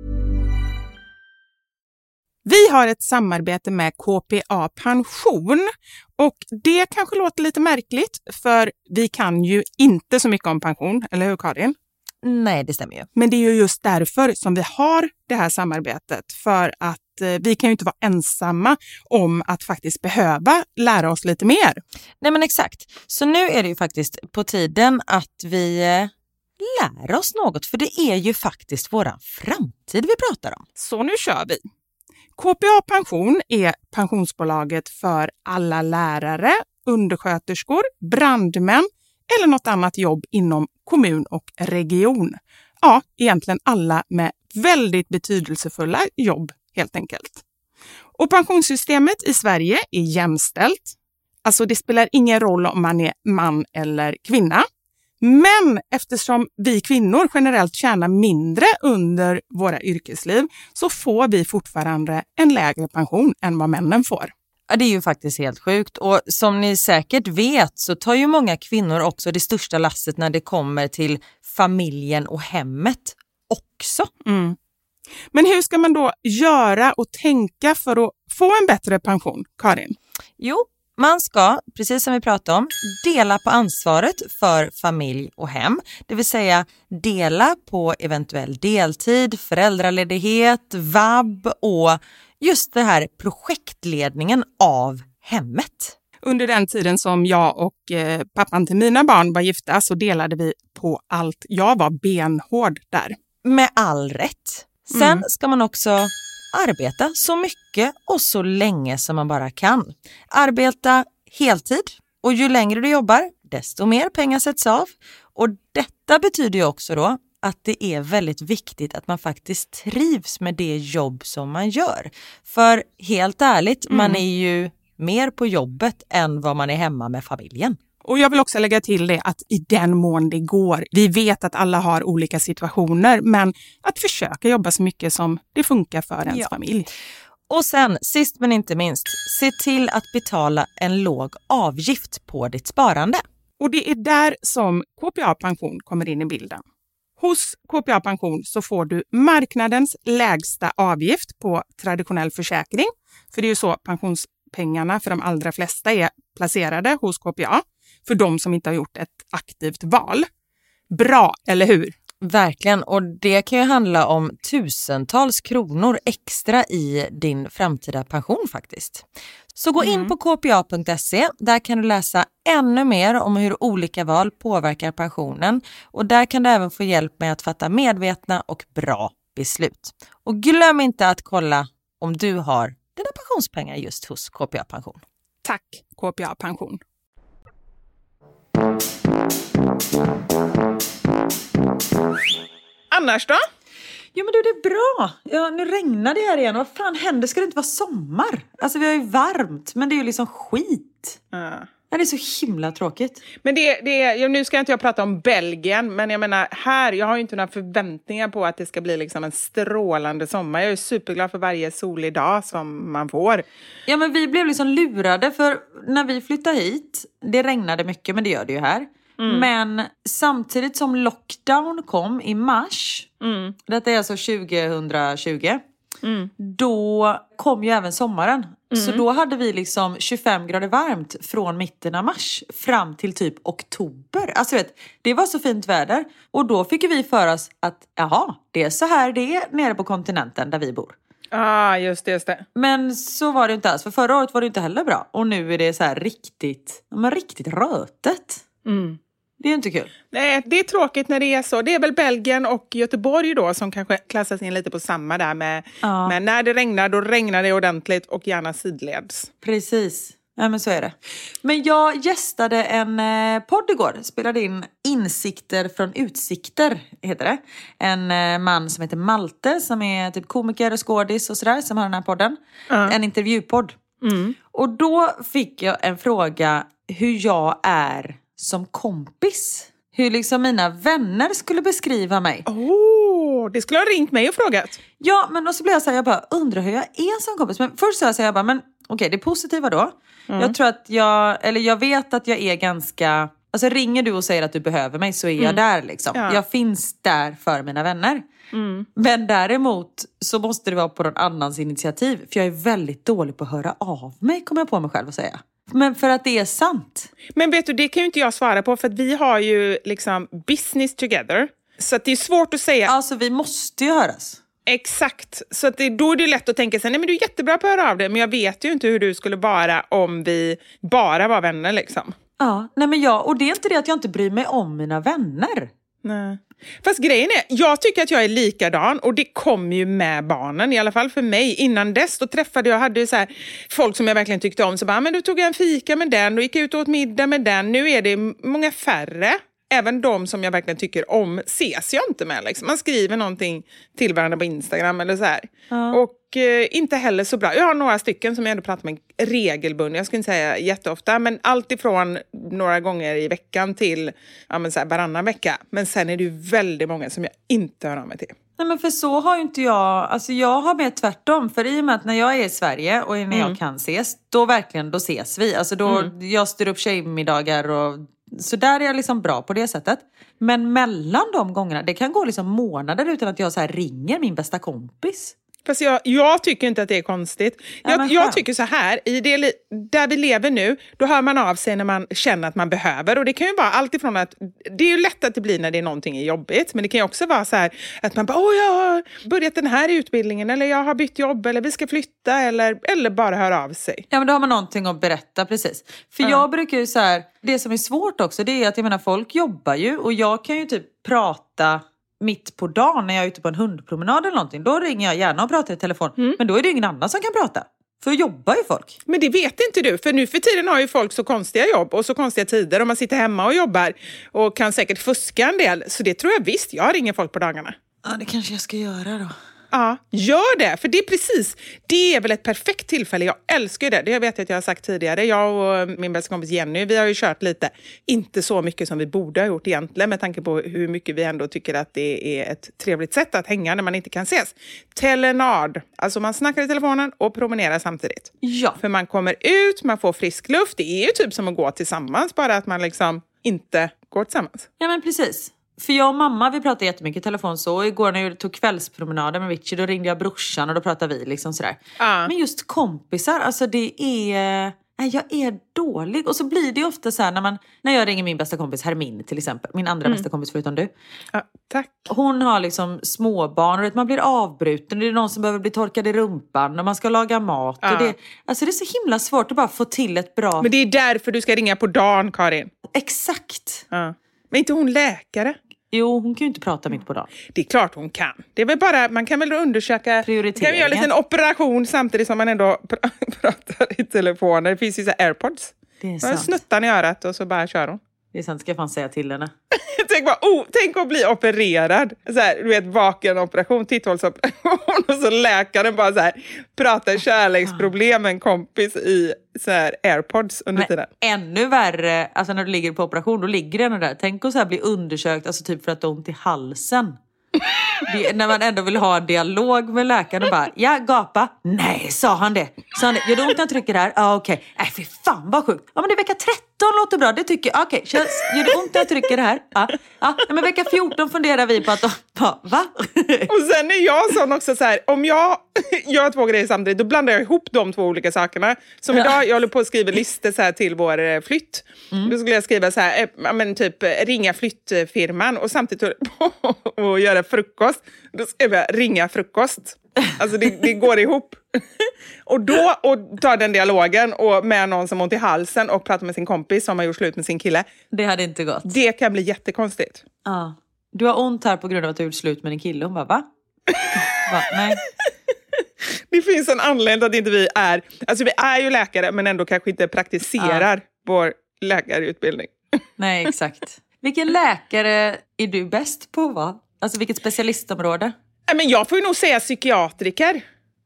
Vi har ett samarbete med KPA Pension, och det kanske låter lite märkligt för vi kan ju inte så mycket om pension, eller hur Karin? Nej, det stämmer ju. Men det är ju just därför som vi har det här samarbetet, för att vi kan ju inte vara ensamma om att faktiskt behöva lära oss lite mer. Nej, men exakt. Så nu är det ju faktiskt på tiden att vi lär oss något, för det är ju faktiskt våran framtid vi pratar om. Så nu kör vi. KPA Pension är pensionsbolaget för alla lärare, undersköterskor, brandmän eller något annat jobb inom kommun och region. Ja, egentligen alla med väldigt betydelsefulla jobb helt enkelt. Och pensionssystemet i Sverige är jämställt. Alltså det spelar ingen roll om man är man eller kvinna. Men eftersom vi kvinnor generellt tjänar mindre under våra yrkesliv så får vi fortfarande en lägre pension än vad männen får. Ja, det är ju faktiskt helt sjukt. Och som ni säkert vet så tar ju många kvinnor också det största lasset när det kommer till familjen och hemmet också. Mm. Men hur ska man då göra och tänka för att få en bättre pension, Karin? Jo, man ska, precis som vi pratade om, dela på ansvaret för familj och hem. Det vill säga dela på eventuell deltid, föräldraledighet, vab och just det här projektledningen av hemmet. Under den tiden som jag och pappan till mina barn var gifta så delade vi på allt. Jag var benhård där. Med all rätt. Sen ska man också arbeta så mycket och så länge som man bara kan. Arbeta heltid och ju längre du jobbar desto mer pengar sätts av. Och detta betyder ju också då att det är väldigt viktigt att man faktiskt trivs med det jobb som man gör. För helt ärligt, man är ju mer på jobbet än vad man är hemma med familjen. Och jag vill också lägga till det att i den mån det går, vi vet att alla har olika situationer, men att försöka jobba så mycket som det funkar för ens familj. Och sen, sist men inte minst, se till att betala en låg avgift på ditt sparande. Och det är där som KPA Pension kommer in i bilden. Hos KPA Pension så får du marknadens lägsta avgift på traditionell försäkring. För det är ju så pensionspengarna för de allra flesta är placerade hos KPA. För de som inte har gjort ett aktivt val. Bra, eller hur? Verkligen, och det kan ju handla om tusentals kronor extra i din framtida pension faktiskt. Så gå in på kpa.se, där kan du läsa ännu mer om hur olika val påverkar pensionen. Och där kan du även få hjälp med att fatta medvetna och bra beslut. Och glöm inte att kolla om du har dina pensionspengar just hos KPA Pension. Tack KPA Pension. Annars då? Jo men du, det är bra. Ja, nu regnar det här igen. Vad fan händer? Ska det inte vara sommar? Alltså vi har ju varmt, men det är ju liksom skit. Ja, det är så himla tråkigt. Men nu ska inte jag prata om Belgien, men jag menar här, jag har ju inte några förväntningar på att det ska bli liksom en strålande sommar. Jag är superglad för varje solig dag som man får. Ja, men vi blev liksom lurade för när vi flyttade hit, det regnade mycket, men det gör det ju här. Men samtidigt som lockdown kom i mars, detta är alltså 2020, då kom ju även sommaren. Så då hade vi liksom 25 grader varmt från mitten av mars fram till typ oktober. Alltså det var så fint väder. Och då fick vi för oss att det är så här det är nere på kontinenten där vi bor. Just det. Men så var det inte alls. För förra året var det inte heller bra. Och nu är det så här riktigt rötet. Det är inte kul. Nej, det är tråkigt när det är så. Det är väl Belgien och Göteborg då som kanske klassas in lite på samma där med när det regnar, då regnar det ordentligt och gärna sidleds. Precis. Ja, men så är det. Men jag gästade en podd igår. Spelade in Insikter från utsikter, heter det. En man som heter Malte, som är typ komiker och skådis och sådär, som har den här podden. En intervjupodd. Och då fick jag en fråga hur jag är som kompis. Hur liksom mina vänner skulle beskriva mig. Det skulle ha ringt mig och frågat. Ja, men då så blev jag så här, jag bara undrar hur jag är som kompis. Men först så jag bara, men okej, det positiva då. Jag tror att jag vet att jag är ganska, alltså ringer du och säger att du behöver mig så är jag där liksom. Ja. Jag finns där för mina vänner. Men däremot så måste det vara på någon annans initiativ. För jag är väldigt dålig på att höra av mig, kommer jag på mig själv att säga. Men för att det är sant. Men vet du, det kan ju inte jag svara på. För att vi har ju liksom business together. Så att det är svårt att säga. Alltså vi måste ju höras. Exakt. Så att då är det lätt att tänka sig, nej men du är jättebra på att höra av dig. Men jag vet ju inte hur du skulle vara om vi bara var vänner liksom. Ja, nej men och det är inte det att jag inte bryr mig om mina vänner. Nej. Fast grejen är, jag tycker att jag är likadan och det kom ju med barnen, i alla fall för mig. Innan dess, då hade ju så här folk som jag verkligen tyckte om, så bara, men då tog jag en fika med den, då gick jag ut och åt middag med den. Nu är det många färre. Även de som jag verkligen tycker om ses jag inte med. Liksom. Man skriver någonting till varandra på Instagram eller så här. Och inte heller så bra. Jag har några stycken som jag ändå pratar med regelbundet. Jag skulle inte säga jätteofta. Men allt ifrån några gånger i veckan till så här, varannan vecka. Men sen är det ju väldigt många som jag inte hör av mig till. Nej, men för så har ju inte jag, alltså jag har mer tvärtom. För i och med att när jag är i Sverige och när jag kan ses, då ses vi. Alltså då, jag styr upp tjejmiddagar och så där är jag liksom bra på det sättet. Men mellan de gångerna, det kan gå liksom månader utan att jag så här ringer min bästa kompis. Fast jag tycker inte att det är konstigt. Jag tycker så här, där vi lever nu, då hör man av sig när man känner att man behöver. Och det kan ju vara allt ifrån att, det är ju lätt att det blir när det är någonting jobbigt. Men det kan ju också vara så här att man bara, jag har börjat den här utbildningen. Eller jag har bytt jobb, eller vi ska flytta. Eller bara höra av sig. Ja, men då har man någonting att berätta, precis. För jag brukar ju så här, det som är svårt också, det är att jag menar, folk jobbar ju. Och jag kan ju typ prata mitt på dagen när jag är ute på en hundpromenad eller någonting. Då ringer jag gärna och pratar i telefon. Men då är det ingen annan som kan prata. För jobbar ju folk. Men det vet inte du. För nu för tiden har ju folk så konstiga jobb och så konstiga tider. Och man sitter hemma och jobbar och kan säkert fuska en del. Så det tror jag visst. Jag ringer folk på dagarna. Ja, det kanske jag ska göra då. Ja, gör det. För det är precis, det är väl ett perfekt tillfälle. Jag älskar det. Det vet jag att jag har sagt tidigare. Jag och min bästa kompis Jenny, vi har ju kört lite. Inte så mycket som vi borde ha gjort egentligen. Med tanke på hur mycket vi ändå tycker att det är ett trevligt sätt att hänga när man inte kan ses. Telenard. Alltså man snackar i telefonen och promenerar samtidigt. Ja. För man kommer ut, man får frisk luft. Det är ju typ som att gå tillsammans. Bara att man liksom inte går tillsammans. Ja, men precis. För jag och mamma, vi pratade jättemycket i telefon så. Igår när jag tog kvällspromenader med Richie, då ringde jag brorsan och då pratade vi liksom sådär. Men just kompisar, alltså det är... Nej, jag är dålig. Och så blir det ju ofta så här när jag ringer min bästa kompis Hermin till exempel. Min andra bästa kompis förutom du. Ja, tack. Hon har liksom småbarn och man blir avbruten. Det är någon som behöver bli torkad i rumpan och man ska laga mat. Och det är så himla svårt att bara få till ett bra... Men det är därför du ska ringa på dagen, Karin. Exakt. Ja. Men inte hon läkare? Jo, hon kan ju inte prata mitt på dagen. Det är klart hon kan. Det är väl bara, man kan väl undersöka... Prioriteringen. Kan göra en liten operation samtidigt som man ändå pratar i telefonen. Det finns ju så AirPods. Det är sant. Snuttar i örat och så bara kör hon. Det är sant, ska jag fan säga till henne. Tänk att bli opererad. Så här, du vet, vakenoperation, titthålsoperation. Och så läkaren bara så här, pratar kärleksproblem med en kompis i så här AirPods under tiden. Ännu värre, alltså när du ligger på operation, då ligger den där. Tänk att så här bli undersökt, alltså typ för att du har ont i halsen. När man ändå vill ha en dialog med läkaren och bara, ja, gapa. Nej, sa han det? Gör det ont när jag trycker här? Ja, okej. Nej, fy fan vad sjukt. Ja, men det är vecka 13 låter bra, det tycker jag. Okej, gör det ont när jag trycker det här? Ja, men vecka 14 funderar vi på att, va? Och sen är jag sån också så här, om jag gör 2 grejer samtidigt, då blandar jag ihop de 2 olika sakerna. Som idag, jag håller på att skriva listor så här till vår flytt. Då skulle jag skriva så här, men typ ringa flyttfirman och samtidigt hålla på att göra frukost. Då ska jag ringa frukost. Alltså det går ihop. Och då tar den dialogen och med någon som har ont i halsen och pratar med sin kompis som har gjort slut med sin kille. Det hade inte gått. Det kan bli jättekonstigt. Ja. Du har ont här på grund av att du har gjort slut med din kille. Hon bara, va? Nej. Det finns en anledning att inte vi är... Alltså vi är ju läkare men ändå kanske inte praktiserar vår läkarutbildning. Nej, exakt. Vilken läkare är du bäst på, va? Alltså vilket specialistområde? Men jag får ju nog säga psykiatriker.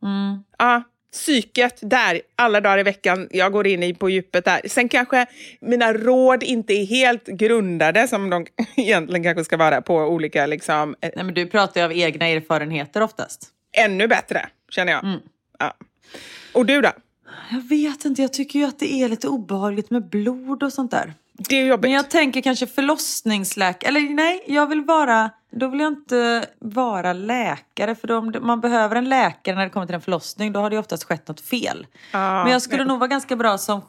Ja, psyket där alla dagar i veckan. Jag går in på djupet där. Sen kanske mina råd inte är helt grundade som de egentligen kanske ska vara på olika liksom... Nej, men du pratar ju av egna erfarenheter oftast. Ännu bättre, känner jag. Ja. Och du då? Jag vet inte, jag tycker ju att det är lite obehagligt med blod och sånt där. Det är jobbigt. Men jag tänker kanske förlossningsläkare. Eller nej, då vill jag inte vara läkare. För man behöver en läkare när det kommer till en förlossning. Då har det oftast skett något fel. Men jag skulle nog vara ganska bra som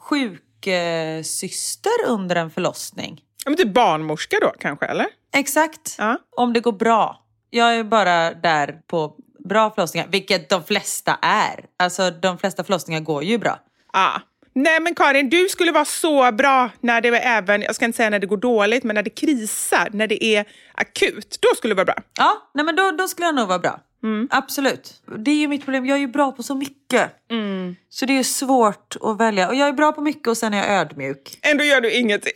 sjuksyster under en förlossning. Men typ barnmorska då kanske, eller? Exakt, om det går bra. Jag är bara där på bra förlossningar, vilket de flesta är. Alltså de flesta förlossningar går ju bra. Ja. Nej men Karin, du skulle vara så bra när det även, jag ska inte säga när det går dåligt, men när det krisar, när det är akut, då skulle det vara bra. Ja, nej men då skulle jag nog vara bra. Absolut. Det är ju mitt problem, jag är ju bra på så mycket. Så det är ju svårt att välja. Och jag är bra på mycket och sen är jag ödmjuk. Ändå gör du ingenting.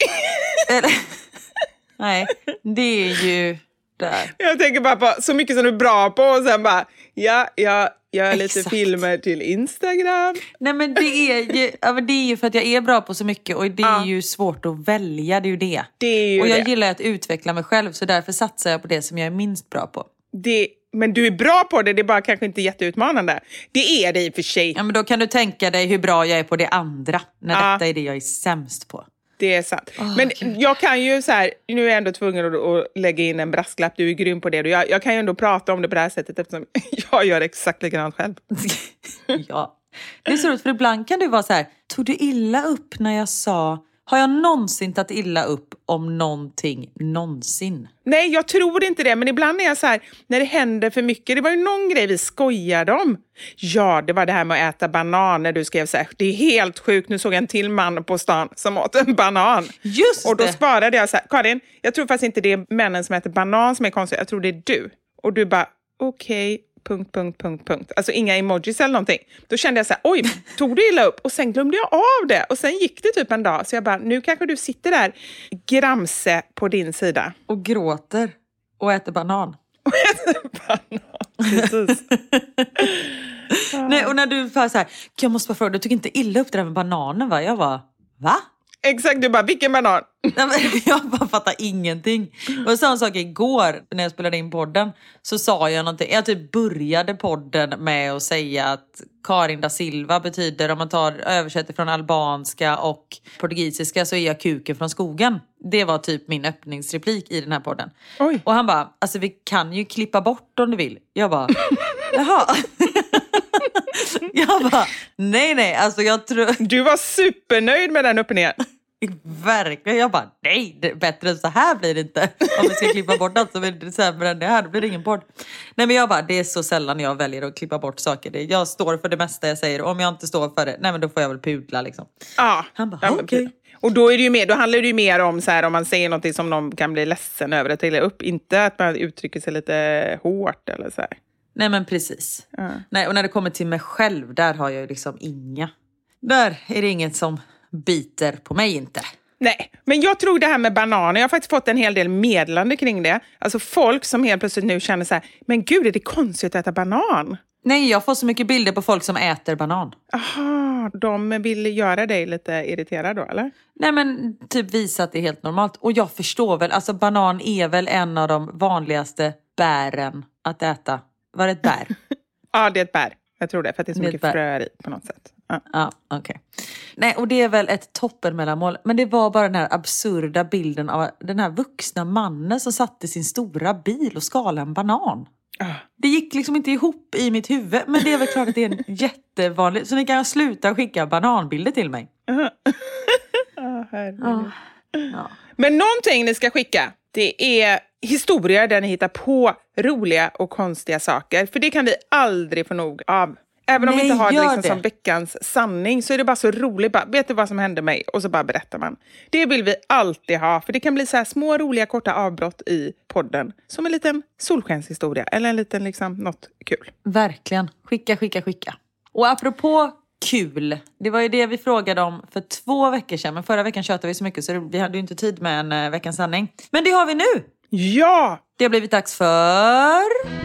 Nej, det är ju där. Jag tänker bara på så mycket som du är bra på och sen bara, jag gör lite filmer till Instagram. Nej men det är ju för att jag är bra på så mycket och det är ju svårt att välja, det är ju det. Det är ju och jag gillar att utveckla mig själv så därför satsar jag på det som jag är minst bra på. Det Men du är bra på det, det är bara kanske inte jätteutmanande. Det är det i och för sig. Ja, men då kan du tänka dig hur bra jag är på det andra. När detta är det jag är sämst på. Det är sant. Men jag kan ju så här, nu är jag ändå tvungen att lägga in en brasklapp. Du är grym på det. Jag kan ju ändå prata om det på det här sättet eftersom jag gör exakt likadant själv. Ja, det är så roligt för ibland kan du vara så här, tog du illa upp när jag sa, har jag någonsin tagit illa upp om någonting någonsin? Nej, jag tror inte det. Men ibland är jag så här, när det händer för mycket. Det var ju någon grej vi skojade om. Ja, det var det här med att äta banan när du skrev så här. Det är helt sjukt, nu såg jag en till man på stan som åt en banan. Just det. Och då svarade jag så här, Karin, jag tror faktiskt inte det är männen som äter banan som är konstigt. Jag tror det är du. Och du bara, okej. ... Alltså inga emojis eller någonting. Då kände jag så här, oj, tog du illa upp? Och sen glömde jag av det. Och sen gick det typ en dag. Så jag bara, nu kanske du sitter där gramse på din sida. Och gråter. Och äter banan. Och äter banan, precis. Nej, och när du var så här, jag måste bara fråga, du tog inte illa upp det där med bananen va? Jag var, va? Exakt, du bara, vilken banan? Jag bara fattar ingenting. Och samma sak igår när jag spelade in podden. Så sa jag någonting. Jag typ började podden med att säga att Karin da Silva betyder, om man översätter från albanska och portugisiska, så är jag kuken från skogen. Det var typ min öppningsreplik i den här podden. Oj. Och han bara, alltså vi kan ju klippa bort om du vill. Jag bara, jaha. Jag bara, nej, alltså jag tror... Du var supernöjd med den öppningen. Verkligen, jag bara, nej, det är bättre än så här blir det inte. Om vi ska klippa bort allt så blir det sämre än det här, då blir det ingen podd. Nej men jag bara, det är så sällan jag väljer att klippa bort saker. Jag står för det mesta jag säger, om jag inte står för det, nej men då får jag väl pudla liksom. Ja. Han bara, okej. Och då är det ju mer, då handlar det ju mer om så här, om man säger någonting som någon kan bli ledsen över att trilla upp, inte att man uttrycker sig lite hårt eller så här. Nej men precis. Nej, och när det kommer till mig själv, där har jag ju liksom inga. Där är det inget som biter på mig inte. Nej, men jag tror det här med bananer, jag har faktiskt fått en hel del meddelande kring det. Alltså folk som helt plötsligt nu känner så här, men gud, är det konstigt att äta banan? Nej, jag får så mycket bilder på folk som äter banan. Aha, de vill göra dig lite irriterad då, eller? Nej, men typ visa att det är helt normalt. Och jag förstår väl, alltså banan är väl en av de vanligaste bären att äta. Var det ett bär? Ja, det är ett bär. Jag tror det, för att det är så mycket fröer i på något sätt. Ja, okej. Nej, och det är väl ett toppenmellanmål. Men det var bara den här absurda bilden av den här vuxna mannen som satte sin stora bil och skalade en banan. Det gick liksom inte ihop i mitt huvud. Men det är väl klart att det är en jättevanlig. Så ni kan sluta skicka bananbilder till mig. Ja. Men någonting ni ska skicka, det är historier där ni hittar på roliga och konstiga saker. För det kan vi aldrig få nog av. Även om vi inte har det liksom som veckans sanning, så är det bara så roligt. Bara, vet du vad som hände mig? Och så bara berättar man. Det vill vi alltid ha. För det kan bli så här små roliga korta avbrott i podden. Som en liten solskenshistoria. Eller en liten liksom något kul. Verkligen. Skicka. Och apropå kul. Det var ju det vi frågade om för 2 veckor sedan. Men förra veckan tjötade vi så mycket så vi hade ju inte tid med en veckans sanning. Men det har vi nu. Ja! Det har blivit dags för...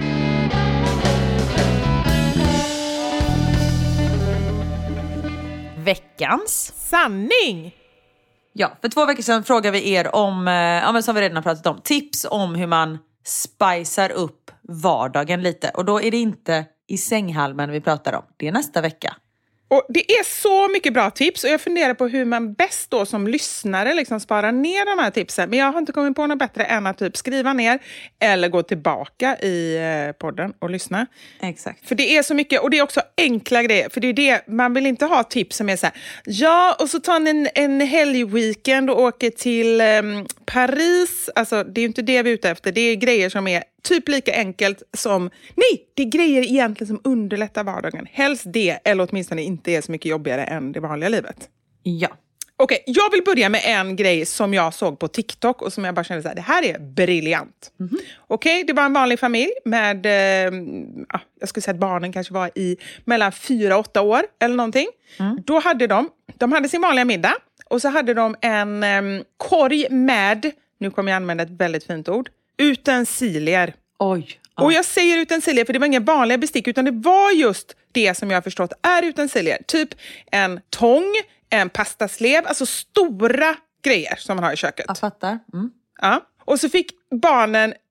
veckans sanning. Ja, för 2 veckor sedan frågade vi er om, men som vi redan har pratat om, tips om hur man spicar upp vardagen lite. Och då är det inte i sänghalmen vi pratar om. Det är nästa vecka. Och det är så mycket bra tips och jag funderar på hur man bäst då som lyssnare liksom sparar ner de här tipsen. Men jag har inte kommit på något bättre än att typ skriva ner eller gå tillbaka i podden och lyssna. Exakt. För det är så mycket och det är också enkla grejer. För det är det, man vill inte ha tips som är så här, ja och så tar en helgweekend och åker till Paris. Alltså det är ju inte det vi är ute efter. Det är grejer som är typ lika enkelt som... Nej, det är grejer egentligen som underlättar vardagen. Helst det, eller åtminstone inte är så mycket jobbigare än det vanliga livet. Ja. Okej, jag vill börja med en grej som jag såg på TikTok och som jag bara kände så här, det här är briljant. Mm-hmm. Okej, det var en vanlig familj med... jag skulle säga att barnen kanske var i mellan 4 och 8 år eller någonting. Då hade de hade sin vanliga middag och så hade de en korg med, nu kommer jag använda ett väldigt fint ord, utensilier. Oj. Och jag säger utensilier för det var inga vanliga bestick utan det var just det som jag har förstått är utensilier. Typ en tång, en pastaslev, alltså stora grejer som man har i köket. Jag fattar. Ja. Och så fick barnen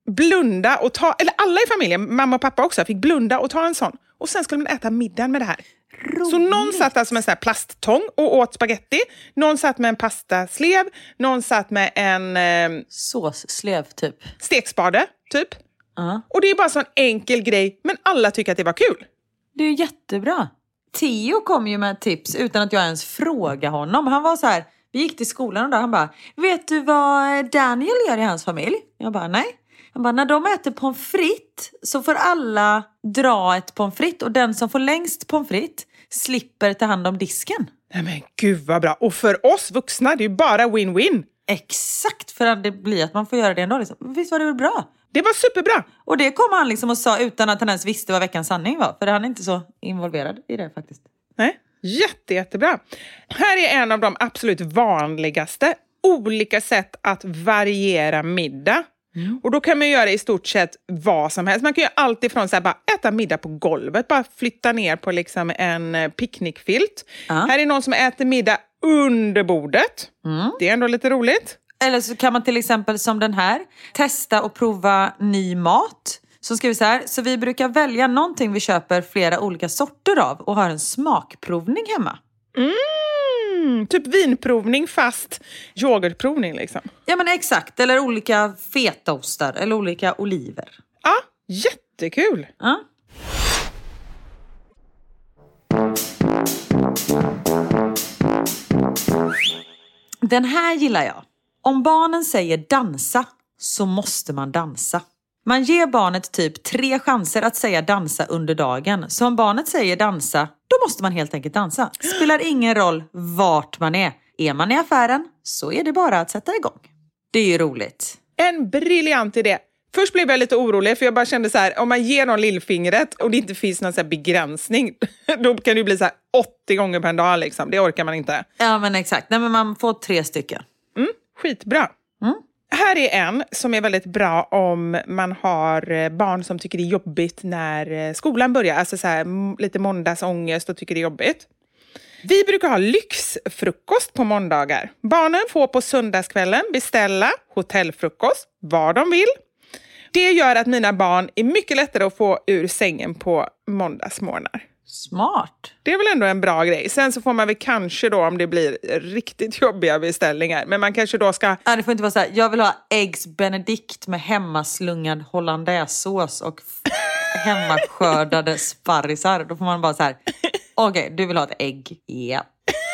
blunda och ta, eller alla i familjen, mamma och pappa också, fick blunda och ta en sån. Och sen skulle man äta middagen med det här. Roligt. Så någon satt alltså med en sån här plasttång och åt spaghetti. Någon satt med en pastaslev. Någon satt med en... såsslev typ. Stekspade typ. Och det är bara en sån enkel grej, men alla tycker att det var kul. Det är jättebra. Theo kom ju med tips utan att jag ens fråga honom. Han var så här, vi gick till skolan och där han bara, vet du vad Daniel gör i hans familj? Jag bara, nej. Han bara, när de äter pommes frites så får alla dra ett pommes frites och den som får längst pommes frites slipper ta hand om disken. Nej men gud vad bra. Och för oss vuxna, det är ju bara win-win. Exakt, för att det blir att man får göra det ändå. Liksom. Visst var det väl bra? Det var superbra. Och det kom han liksom och sa utan att han ens visste vad veckans sanning var. För han är inte så involverad i det faktiskt. Nej, jättebra. Här är en av de absolut vanligaste olika sätt att variera middag. Och då kan man göra i stort sett vad som helst. Man kan ju allt ifrån så här, bara äta middag på golvet. Bara flytta ner på liksom en picknickfilt. Här är någon som äter middag under bordet. Det är ändå lite roligt. Eller så kan man till exempel som den här testa och prova ny mat. Så skriver så här, så vi brukar välja någonting vi köper flera olika sorter av och har en smakprovning hemma. Typ vinprovning fast yoghurtprovning liksom. Ja men exakt, eller olika fetaostar eller olika oliver. Ja, jättekul. Ja. Den här gillar jag. Om barnen säger dansa så måste man dansa. Man ger barnet typ 3 chanser att säga dansa under dagen. Så om barnet säger dansa, då måste man helt enkelt dansa. Spelar ingen roll vart man är. Är man i affären så är det bara att sätta igång. Det är ju roligt. En briljant idé. Först blev jag lite orolig för jag bara kände så här, om man ger någon lillfingret och det inte finns någon så här begränsning, då kan det bli så här 80 gånger per dag liksom. Det orkar man inte. Ja men exakt, nej men man får 3 stycken. Skitbra. Här är en som är väldigt bra om man har barn som tycker det är jobbigt när skolan börjar. Alltså så här, lite måndagsångest och tycker det är jobbigt. Vi brukar ha lyxfrukost på måndagar. Barnen får på söndagskvällen beställa hotellfrukost, vad de vill. Det gör att mina barn är mycket lättare att få ur sängen på måndagsmorgnar. Smart. Det är väl ändå en bra grej. Sen så får man väl kanske då, om det blir riktigt jobbiga beställningar, men man kanske då ska... Ja, det får inte vara så här, jag vill ha eggs benedict med hemmaslungad hollandaisesås och hemmaskördade sparrisar. Då får man bara så här, okej, du vill ha ett ägg. Ja.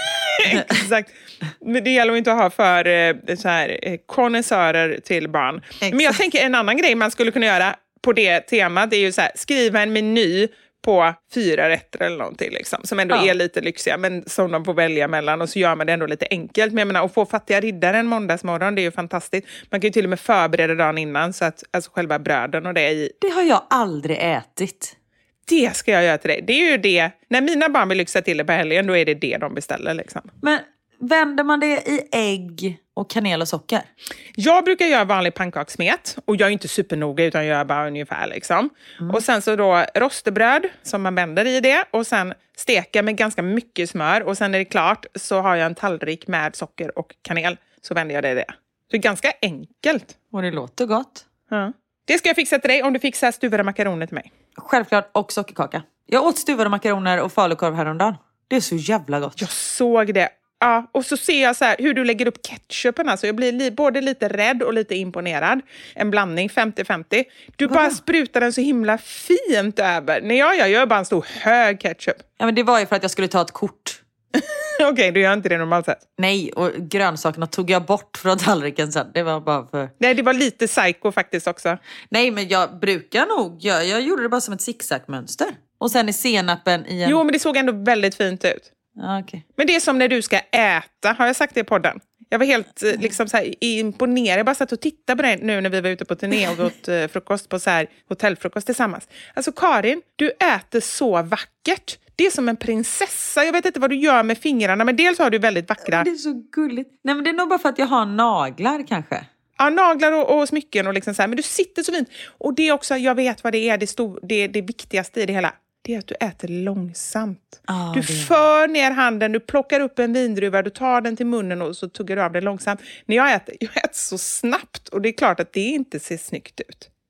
Exakt. Men det gäller inte att ha för så här konnässörer till barn. Exakt. Men jag tänker en annan grej man skulle kunna göra på det temat, det är ju så här, skriva en meny på 4 rätter eller någonting liksom, som ändå är lite lyxiga men som de får välja mellan, och så gör man det ändå lite enkelt. Men jag menar, att få fattiga riddare en måndagsmorgon, det är ju fantastiskt. Man kan ju till och med förbereda dagen innan, så att alltså själva bröden och det i. Det har jag aldrig ätit. Det ska jag göra till dig. Det är ju det, när mina barn vill lyxa till det på helgen, då är det de beställer liksom. Men vänder man det i ägg och kanel och socker? Jag brukar göra vanlig pannkakssmet. Och jag är inte supernoga, utan jag gör bara ungefär liksom. Och sen så då rostebröd som man vänder i det. Och sen steka med ganska mycket smör. Och sen är det klart så har jag en tallrik med socker och kanel. Så vänder jag det i det. Så det är ganska enkelt. Och det låter gott. Ja. Det ska jag fixa till dig om du fixar stuvade makaroner till mig. Självklart, och sockerkaka. Jag åt stuvade makaroner och falukorv häromdagen. Det är så jävla gott. Jag såg det. Ja, och så ser jag så här hur du lägger upp ketchupen. Alltså jag blir både lite rädd och lite imponerad. En blandning, 50-50. Du bara sprutar den så himla fint över. När jag gör bara en stor hög ketchup. Ja, men det var ju för att jag skulle ta ett kort. Okej, du gör inte det normalt sett. Nej, och grönsakerna tog jag bort från tallriken sen. Det var bara för... Nej, det var lite psycho faktiskt också. Nej, men jag brukar nog... Jag gjorde det bara som ett zigzagmönster. Och sen i senapen i en... Jo, men det såg ändå väldigt fint ut. Ja, okay. Men det är som när du ska äta. Har jag sagt det i podden? Jag var helt liksom så här imponerad. Jag bara satt och tittade på det nu när vi var ute på turné och åt frukost på så här hotellfrukost tillsammans. Alltså Karin, du äter så vackert. Det är som en prinsessa. Jag vet inte vad du gör med fingrarna, men dels har du väldigt vackra... Det är så gulligt. Nej, men det är nog bara för att jag har naglar kanske. Ja, naglar och smycken och liksom så här. Men du sitter så fint. Och det är också, jag vet vad det är, det viktigaste i det hela. Det är att du äter långsamt. Du för ner handen, du plockar upp en vindruva, du tar den till munnen och så tuggar du av den långsamt. När jag äter så snabbt, och det är klart att det inte ser snyggt ut.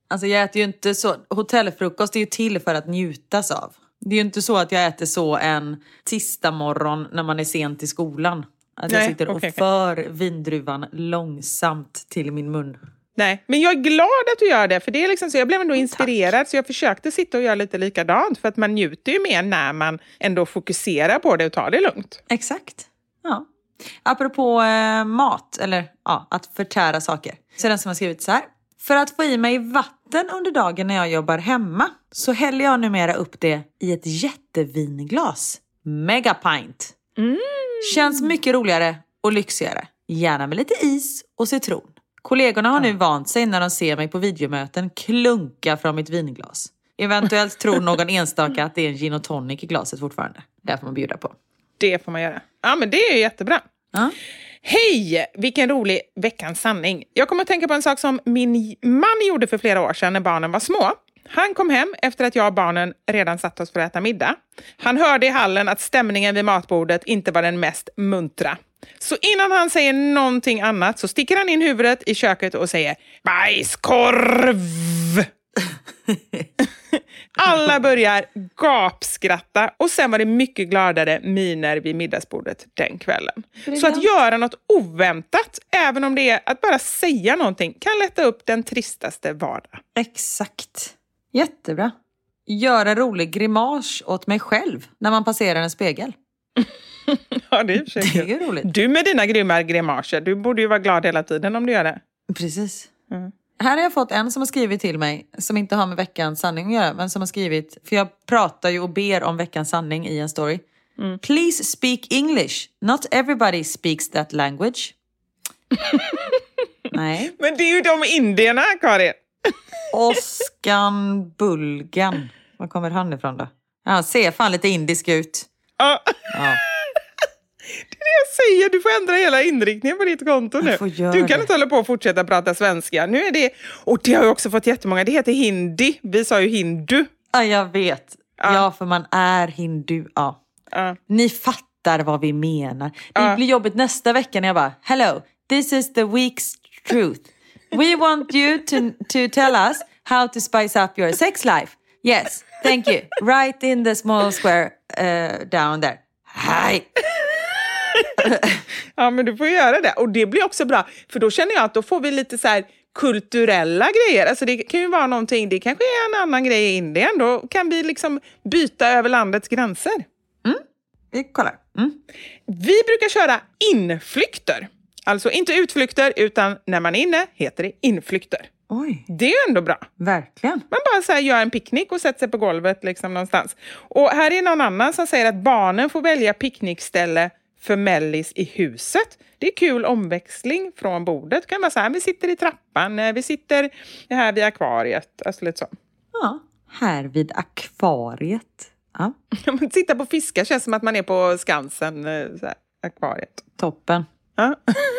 Alltså jag äter ju inte så, hotellfrukost är ju till för att njutas av. Det är ju inte så att jag äter så en tisdag morgon när man är sent i skolan. Att jag sitter och för vindruvan långsamt till min mun. Nej, men jag är glad att du gör det. För det är liksom så, jag blev ändå inspirerad. Så jag försökte sitta och göra lite likadant. För att man njuter ju mer när man ändå fokuserar på det och tar det lugnt. Exakt, ja. Apropå mat, eller att förtära saker. Så den som har skrivit så här. För att få i mig vatten under dagen när jag jobbar hemma så häller jag numera upp det i ett jättevinglas. Megapint. Känns mycket roligare och lyxigare. Gärna med lite is och citron. Kollegorna har nu vant sig när de ser mig på videomöten klunka från mitt vinglas. Eventuellt tror någon enstaka att det är en gin och tonic i glaset fortfarande. Det får man bjuda på. Det får man göra. Ja, men det är ju jättebra. Ja. Hej! Vilken rolig veckans sanning. Jag kommer att tänka på en sak som min man gjorde för flera år sedan när barnen var små. Han kom hem efter att jag och barnen redan satt oss för att äta middag. Han hörde i hallen att stämningen vid matbordet inte var den mest muntra. Så innan han säger någonting annat så sticker han in huvudet i köket och säger bajskorv! Alla börjar gapskratta och sen var det mycket gladare miner vid middagsbordet den kvällen. Så att göra något oväntat, även om det är att bara säga någonting, kan lätta upp den tristaste vardag. Exakt. Jättebra. Gör en rolig grimas åt mig själv när man passerar en spegel. Ja, det är ju roligt. Du med dina grymma grimaser, du borde ju vara glad hela tiden om du gör det. Precis. Här har jag fått en som har skrivit till mig som inte har med veckans sanning att göra, men som har skrivit, för jag pratar ju och ber om veckans sanning i en story. Please speak English. Not everybody speaks that language. Nej. Men det är ju de indierna, Karin. Oskan Bulgan. Var kommer han ifrån då? Han ser fan lite indisk ut. Ja. Det är det jag säger. Du får ändra hela inriktningen på ditt konto nu. Du kan inte hålla på och fortsätta prata svenska. Nu är det, och det har jag också fått jättemånga. Det heter hindi. Vi sa ju hindu. Ja, jag vet. Ja, för man är hindu. Ja. Ni fattar vad vi menar. Det blir jobbigt nästa vecka när jag bara, hello, this is the week's truth. We want you to tell us how to spice up your sex life. Yes, thank you. Right in the small square down there. Hi. Ja, men du får göra det. Och det blir också bra. För då känner jag att då får vi lite så här kulturella grejer. Alltså det kan ju vara någonting. Det kanske är en annan grej i Indien. Då kan vi liksom byta över landets gränser. Vi kollar. Vi brukar köra inflykter. Alltså inte utflykter, utan när man är inne heter det inflykter. Oj. Det är ju ändå bra. Verkligen. Man bara så här gör en picknick och sätter sig på golvet liksom någonstans. Och här är någon annan som säger att barnen får välja picknickställe för mellis i huset. Det är kul omväxling från bordet. Kan man säga, vi sitter i trappan, vi sitter här vid akvariet. Alltså lite så. Ja, här vid akvariet. Ja. Sitta på fiskar känns som att man är på Skansen, så här, akvariet. Toppen. Ja.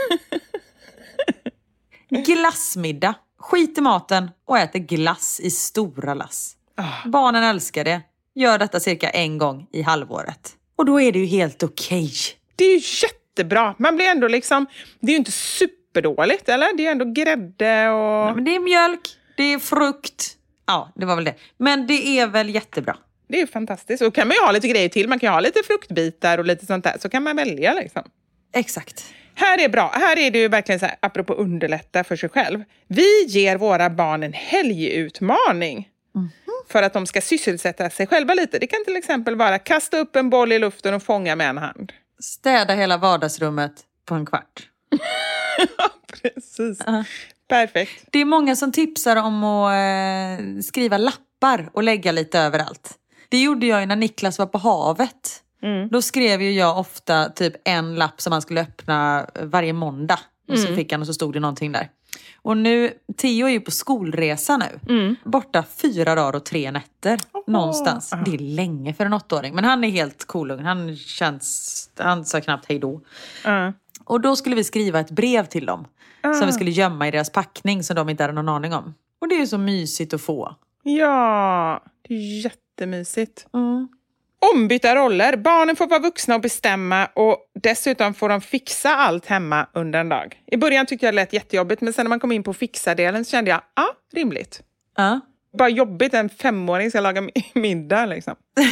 Glassmiddag. Skit i maten och äter glass i stora lass. Barnen älskar det. Gör detta cirka en gång i halvåret. Och då är det ju helt okej. Det är ju jättebra. Man blir ändå liksom, det är ju inte superdåligt, eller? Det är ändå grädde och... Ja, men det är mjölk, det är frukt. Ja, det var väl det. Men det är väl jättebra. Det är fantastiskt. Och kan man ju ha lite grejer till. Man kan ha lite fruktbitar och lite sånt där. Så kan man välja liksom. Exakt. Här är bra. Här är det ju verkligen så här, apropå underlätta för sig själv. Vi ger våra barn en helgutmaning. För att de ska sysselsätta sig själva lite. Det kan till exempel vara kasta upp en boll i luften och fånga med en hand. Städa hela vardagsrummet på en kvart. Ja, precis. Perfekt. Det är många som tipsar om att skriva lappar och lägga lite överallt. Det gjorde jag ju när Niklas var på havet. Då skrev ju jag ofta typ en lapp som man skulle öppna varje måndag. Och så fick han och så stod det någonting där. Och nu, Theo är ju på skolresa nu. Borta 4 dagar och 3 nätter. Någonstans. Det är länge för en 8-åring. Men han är helt cool. Han sa knappt hej då. Och då skulle vi skriva ett brev till dem. Som vi skulle gömma i deras packning. Som de inte hade någon aning om. Och det är ju så mysigt att få. Ja, det är jättemysigt. Ombytta roller. Barnen får vara vuxna och bestämma. Och dessutom får de fixa allt hemma under en dag. I början tyckte jag det lät jättejobbigt. Men sen när man kom in på fixa-delen så kände jag, rimligt. Bara jobbigt, en 5-åring ska laga middag liksom.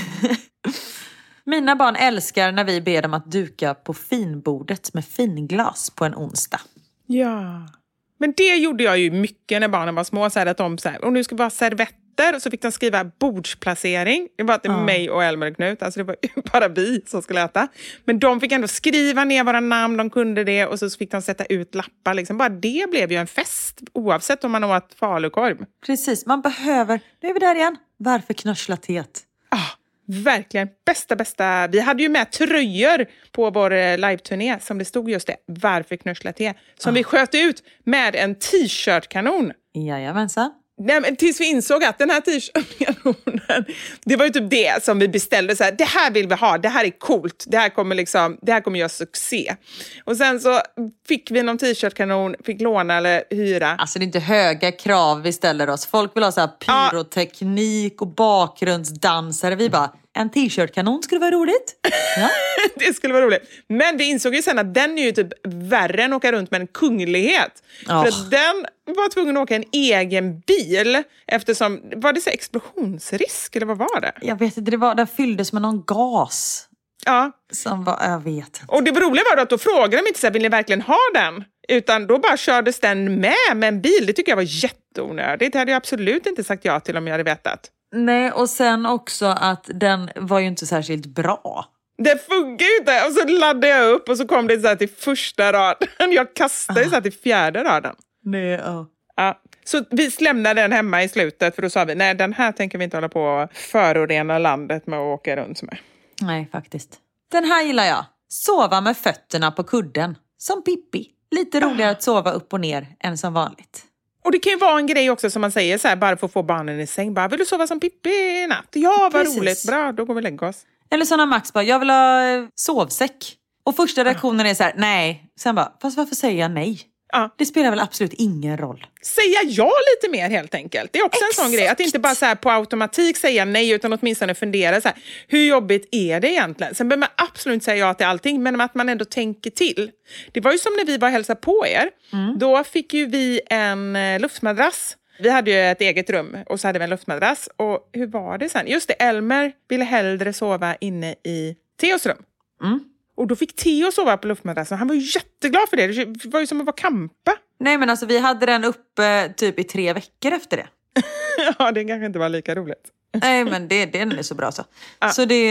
Mina barn älskar när vi ber dem att duka på finbordet med finglas på en onsdag. Ja, men det gjorde jag ju mycket när barnen var små. Så här att de så här, och nu ska vi ha servetter. Och så fick de skriva bordsplacering. Det var till mig och Elmer och Knut. Alltså det var bara vi som skulle äta. Men de fick ändå skriva ner våra namn. De kunde det. Och så fick de sätta ut lappar. Liksom. Bara det blev ju en fest. Oavsett om man åt falukorv. Precis, man behöver... Nu är vi där igen. Varför knörsla teet? Verkligen, bästa. Vi hade ju med tröjor på vår live-turné som det stod just det. Varför knörsla te? Som vi sköt ut med en t-shirt-kanon. Jajamensan. Nej, men tills vi insåg att den här t-shirt-kanonen, det var ju typ det som vi beställde. Så här, det här vill vi ha, det här är coolt. Det här kommer göra succé. Och sen så fick vi någon t-shirt-kanon, fick låna eller hyra. Alltså det är inte höga krav vi ställer oss. Folk vill ha så här pyroteknik och bakgrundsdansare. Vi bara, en t-shirt-kanon skulle vara roligt. Ja. Det skulle vara roligt. Men vi insåg ju sen att den är ju typ värre än att åka runt med en kunglighet. För att den var tvungen att åka en egen bil. Eftersom, var det så explosionsrisk eller vad var det? Jag vet inte, den fylldes med någon gas. Ja. Som var, jag vet inte. Och det roliga var då att då frågade de inte så här, vill ni verkligen ha den? Utan då bara kördes den med en bil. Det tycker jag var jätteonödigt. Det hade jag absolut inte sagt ja till om jag hade vetat. Nej, och sen också att den var ju inte särskilt bra. Det funkar ju inte. Och så laddade jag upp och så kom det så här till första raden. Jag kastade så här till fjärde raden. Nej, Ja. Så vi lämnade den hemma i slutet för då sa vi, nej den här tänker vi inte hålla på och förorena landet med att åka runt med. Nej, faktiskt. Den här gillar jag. Sova med fötterna på kudden. Som Pippi. Lite roligare att sova upp och ner än som vanligt. Och det kan ju vara en grej också som man säger så här, bara för att få barnen i säng. Bara, vill du sova som Pippi i natt? Ja, vad roligt. Bra, då går vi och lägger oss. Eller sådana Max bara, jag vill ha sovsäck. Och första reaktionen är så här, nej. Sen bara, fast varför säger jag nej? Ja. Det spelar väl absolut ingen roll. Säga ja lite mer helt enkelt. Det är också en sån grej. Att inte bara så här på automatik säga nej utan åtminstone fundera så här. Hur jobbigt är det egentligen? Sen behöver man absolut inte säga ja till allting. Men att man ändå tänker till. Det var ju som när vi var och hälsade på er. Då fick ju vi en luftmadrass. Vi hade ju ett eget rum och så hade vi en luftmadrass. Och hur var det sen? Just det, Elmer ville hellre sova inne i Theos rum. Och då fick Theo sova på luftmadrassen. Han var ju jätteglad för det. Det var ju som att vara kampa. Nej, men alltså vi hade den uppe typ i 3 veckor efter det. Ja, det kanske inte var lika roligt. Nej, men den är så bra så. Så det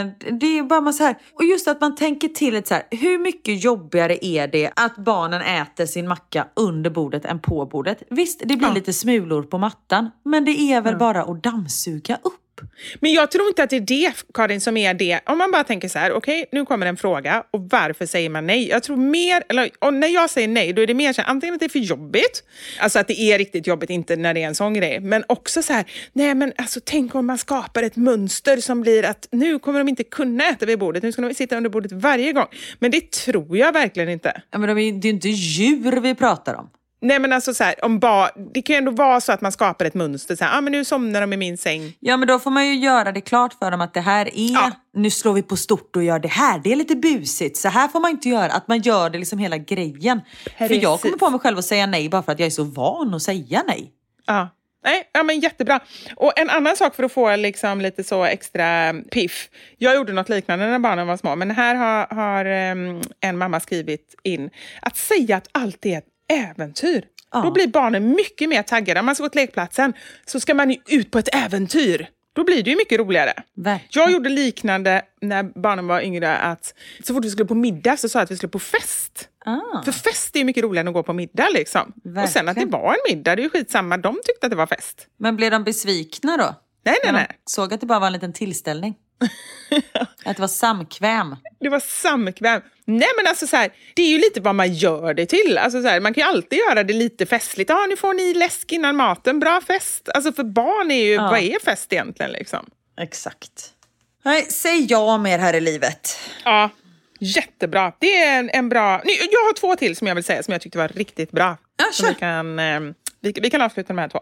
är bara man så här. Och just att man tänker till ett så här. Hur mycket jobbigare är det att barnen äter sin macka under bordet än på bordet? Visst, det blir lite smulor på mattan. Men det är väl bara att dammsuga upp. Men jag tror inte att det är det, Karin, som är det. Om man bara tänker så här, okej, nu kommer en fråga. Och varför säger man nej? Jag tror mer, och när jag säger nej, då är det mer så här, antingen att det är för jobbigt. Alltså att det är riktigt jobbigt, inte när det är en sån grej. Men också så här, nej men alltså tänk om man skapar ett mönster som blir att nu kommer de inte kunna äta vid bordet. Nu ska de sitta under bordet varje gång. Men det tror jag verkligen inte. Ja, men det är ju inte djur vi pratar om. Nej, men alltså så här, det kan ju ändå vara så att man skapar ett mönster. Så här, men nu somnar de i min säng. Ja, men då får man ju göra det klart för dem att det här är... Nu slår vi på stort och gör det här. Det är lite busigt. Så här får man inte göra. Att man gör det liksom hela grejen. Precis. För jag kommer på mig själv att säga nej bara för att jag är så van att säga nej. Ja. Nej, ja men jättebra. Och en annan sak för att få liksom lite så extra piff. Jag gjorde något liknande när barnen var små. Men här har en mamma skrivit in. Att säga att allt är ett äventyr. Då blir barnen mycket mer taggade. Om man ska gå till lekplatsen så ska man ju ut på ett äventyr. Då blir det ju mycket roligare. Jag gjorde liknande när barnen var yngre. Att så fort vi skulle på middag så sa jag att vi skulle på fest. För fest är ju mycket roligare än att gå på middag liksom. Och sen att det var en middag, det är ju skitsamma. De tyckte att det var fest. Men blev de besvikna då? Nej. Såg att det bara var en liten tillställning. Att det var samkväm. Det var samkväm. Nej men alltså så här, det är ju lite vad man gör det till. Alltså så här, man kan ju alltid göra det lite festligt. Nu får ni läsk innan maten, bra fest. Alltså för barn är ju, vad är fest egentligen liksom? Exakt. Nej, säg ja mer här i livet. Ja, jättebra. Det är en bra... Jag har 2 till som jag vill säga som jag tyckte var riktigt bra. Vi kan avsluta de här 2.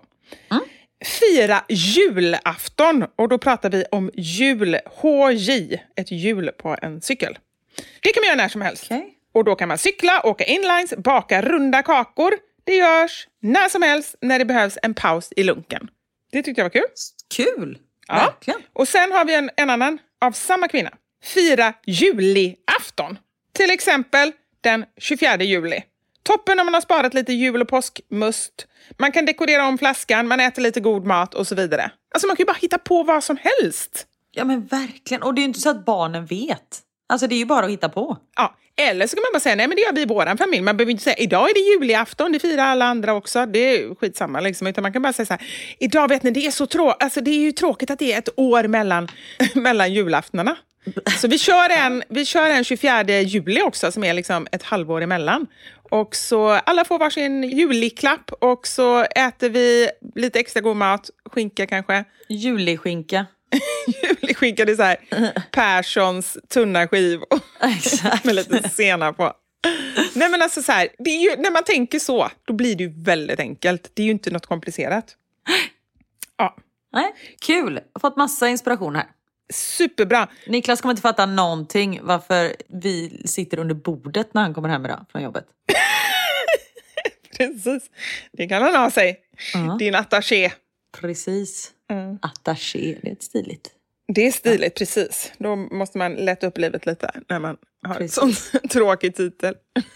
Fira julafton. Och då pratar vi om jul, HJ, ett hjul på en cykel. Det kan man göra när som helst. Okay. Och då kan man cykla, åka inlines, baka runda kakor. Det görs när som helst när det behövs en paus i lunken. Det tyckte jag var kul. Kul! Ja. Verkligen. Och sen har vi en annan av samma kvinna. Fira juliafton. Till exempel den 24 juli. Toppen om man har sparat lite jul- och påskmust. Man kan dekorera om flaskan, man äter lite god mat och så vidare. Alltså man kan ju bara hitta på vad som helst. Ja men verkligen. Och det är ju inte så att barnen vet. Alltså det är ju bara att hitta på. Ja, eller så kan man bara säga, nej men det gör vi i våran familj. Man behöver inte säga, idag är det juliafton, det firar alla andra också. Det är skitsamma liksom. Utan man kan bara säga så här, idag vet ni, det är så tråkigt. Alltså det är ju tråkigt att det är ett år mellan julaftnarna. Så vi kör en 24 juli också som är liksom ett halvår emellan. Och så alla får varsin juliklapp och så äter vi lite extra god mat, skinka kanske. Juliskinka. Juliskinka, det är så här Perssons tunna skivor med lite senap på. Nej men alltså så här, det är ju, när man tänker så, då blir det ju väldigt enkelt. Det är ju inte något komplicerat. Ja. Nej, kul. Jag har fått massa inspiration här. Superbra. Niklas kommer inte fatta någonting varför vi sitter under bordet när han kommer hem idag från jobbet. Precis. Det kan han ha sig. Din attaché. Precis. Attaché, det är ett stiligt. Det är stiligt, precis. Då måste man lätta upp livet lite när man har en sån tråkig titel.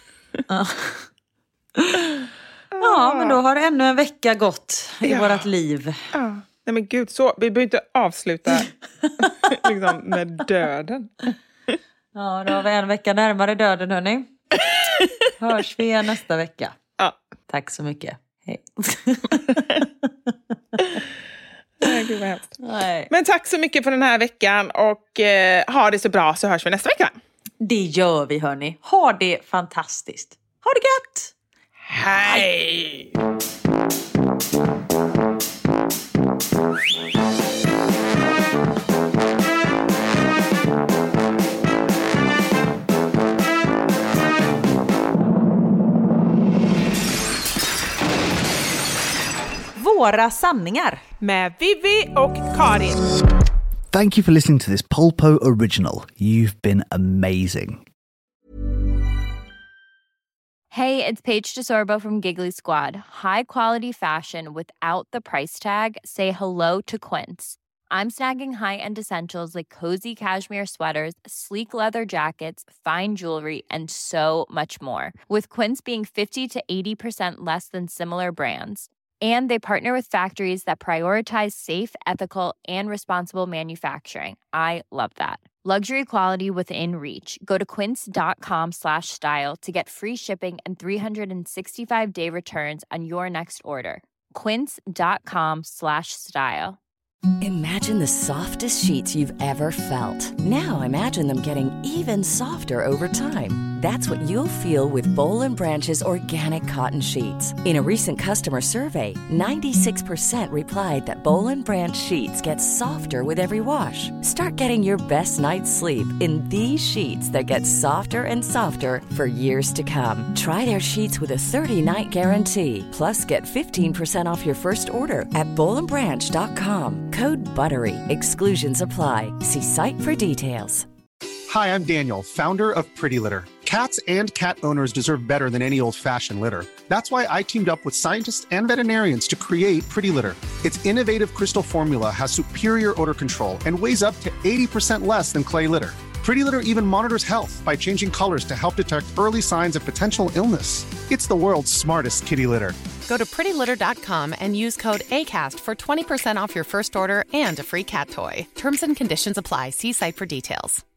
Ja, men då har ännu en vecka gått i vårat liv. Ja. Nej men gud, så vi behöver inte avsluta liksom, med döden. Ja, då har vi en vecka närmare döden, hörni. Hörs vi igen nästa vecka. Ja. Tack så mycket. Hej. Nej, gud vad hemskt. Nej. Men tack så mycket för den här veckan och ha det så bra så hörs vi nästa vecka. Det gör vi, hörni. Ha det fantastiskt. Ha det gött! Hej! Våra sanningar med Vivi och Karin. Thank you for listening to this Polpo original. You've been amazing. Hey, it's Paige DeSorbo from Giggly Squad. High quality fashion without the price tag. Say hello to Quince. I'm snagging high-end essentials like cozy cashmere sweaters, sleek leather jackets, fine jewelry, and so much more. With Quince being 50 to 80% less than similar brands. And they partner with factories that prioritize safe, ethical, and responsible manufacturing. I love that. Luxury quality within reach. Go to quince.com/style to get free shipping and 365-day returns on your next order. Quince.com/style. Imagine the softest sheets you've ever felt. Now imagine them getting even softer over time. That's what you'll feel with Boll & Branch's organic cotton sheets. In a recent customer survey, 96% replied that Boll & Branch sheets get softer with every wash. Start getting your best night's sleep in these sheets that get softer and softer for years to come. Try their sheets with a 30-night guarantee. Plus, get 15% off your first order at bollandbranch.com. Code BUTTERY. Exclusions apply. See site for details. Hi, I'm Daniel, founder of Pretty Litter. Cats and cat owners deserve better than any old-fashioned litter. That's why I teamed up with scientists and veterinarians to create Pretty Litter. Its innovative crystal formula has superior odor control and weighs up to 80% less than clay litter. Pretty Litter even monitors health by changing colors to help detect early signs of potential illness. It's the world's smartest kitty litter. Go to prettylitter.com and use code ACAST for 20% off your first order and a free cat toy. Terms and conditions apply. See site for details.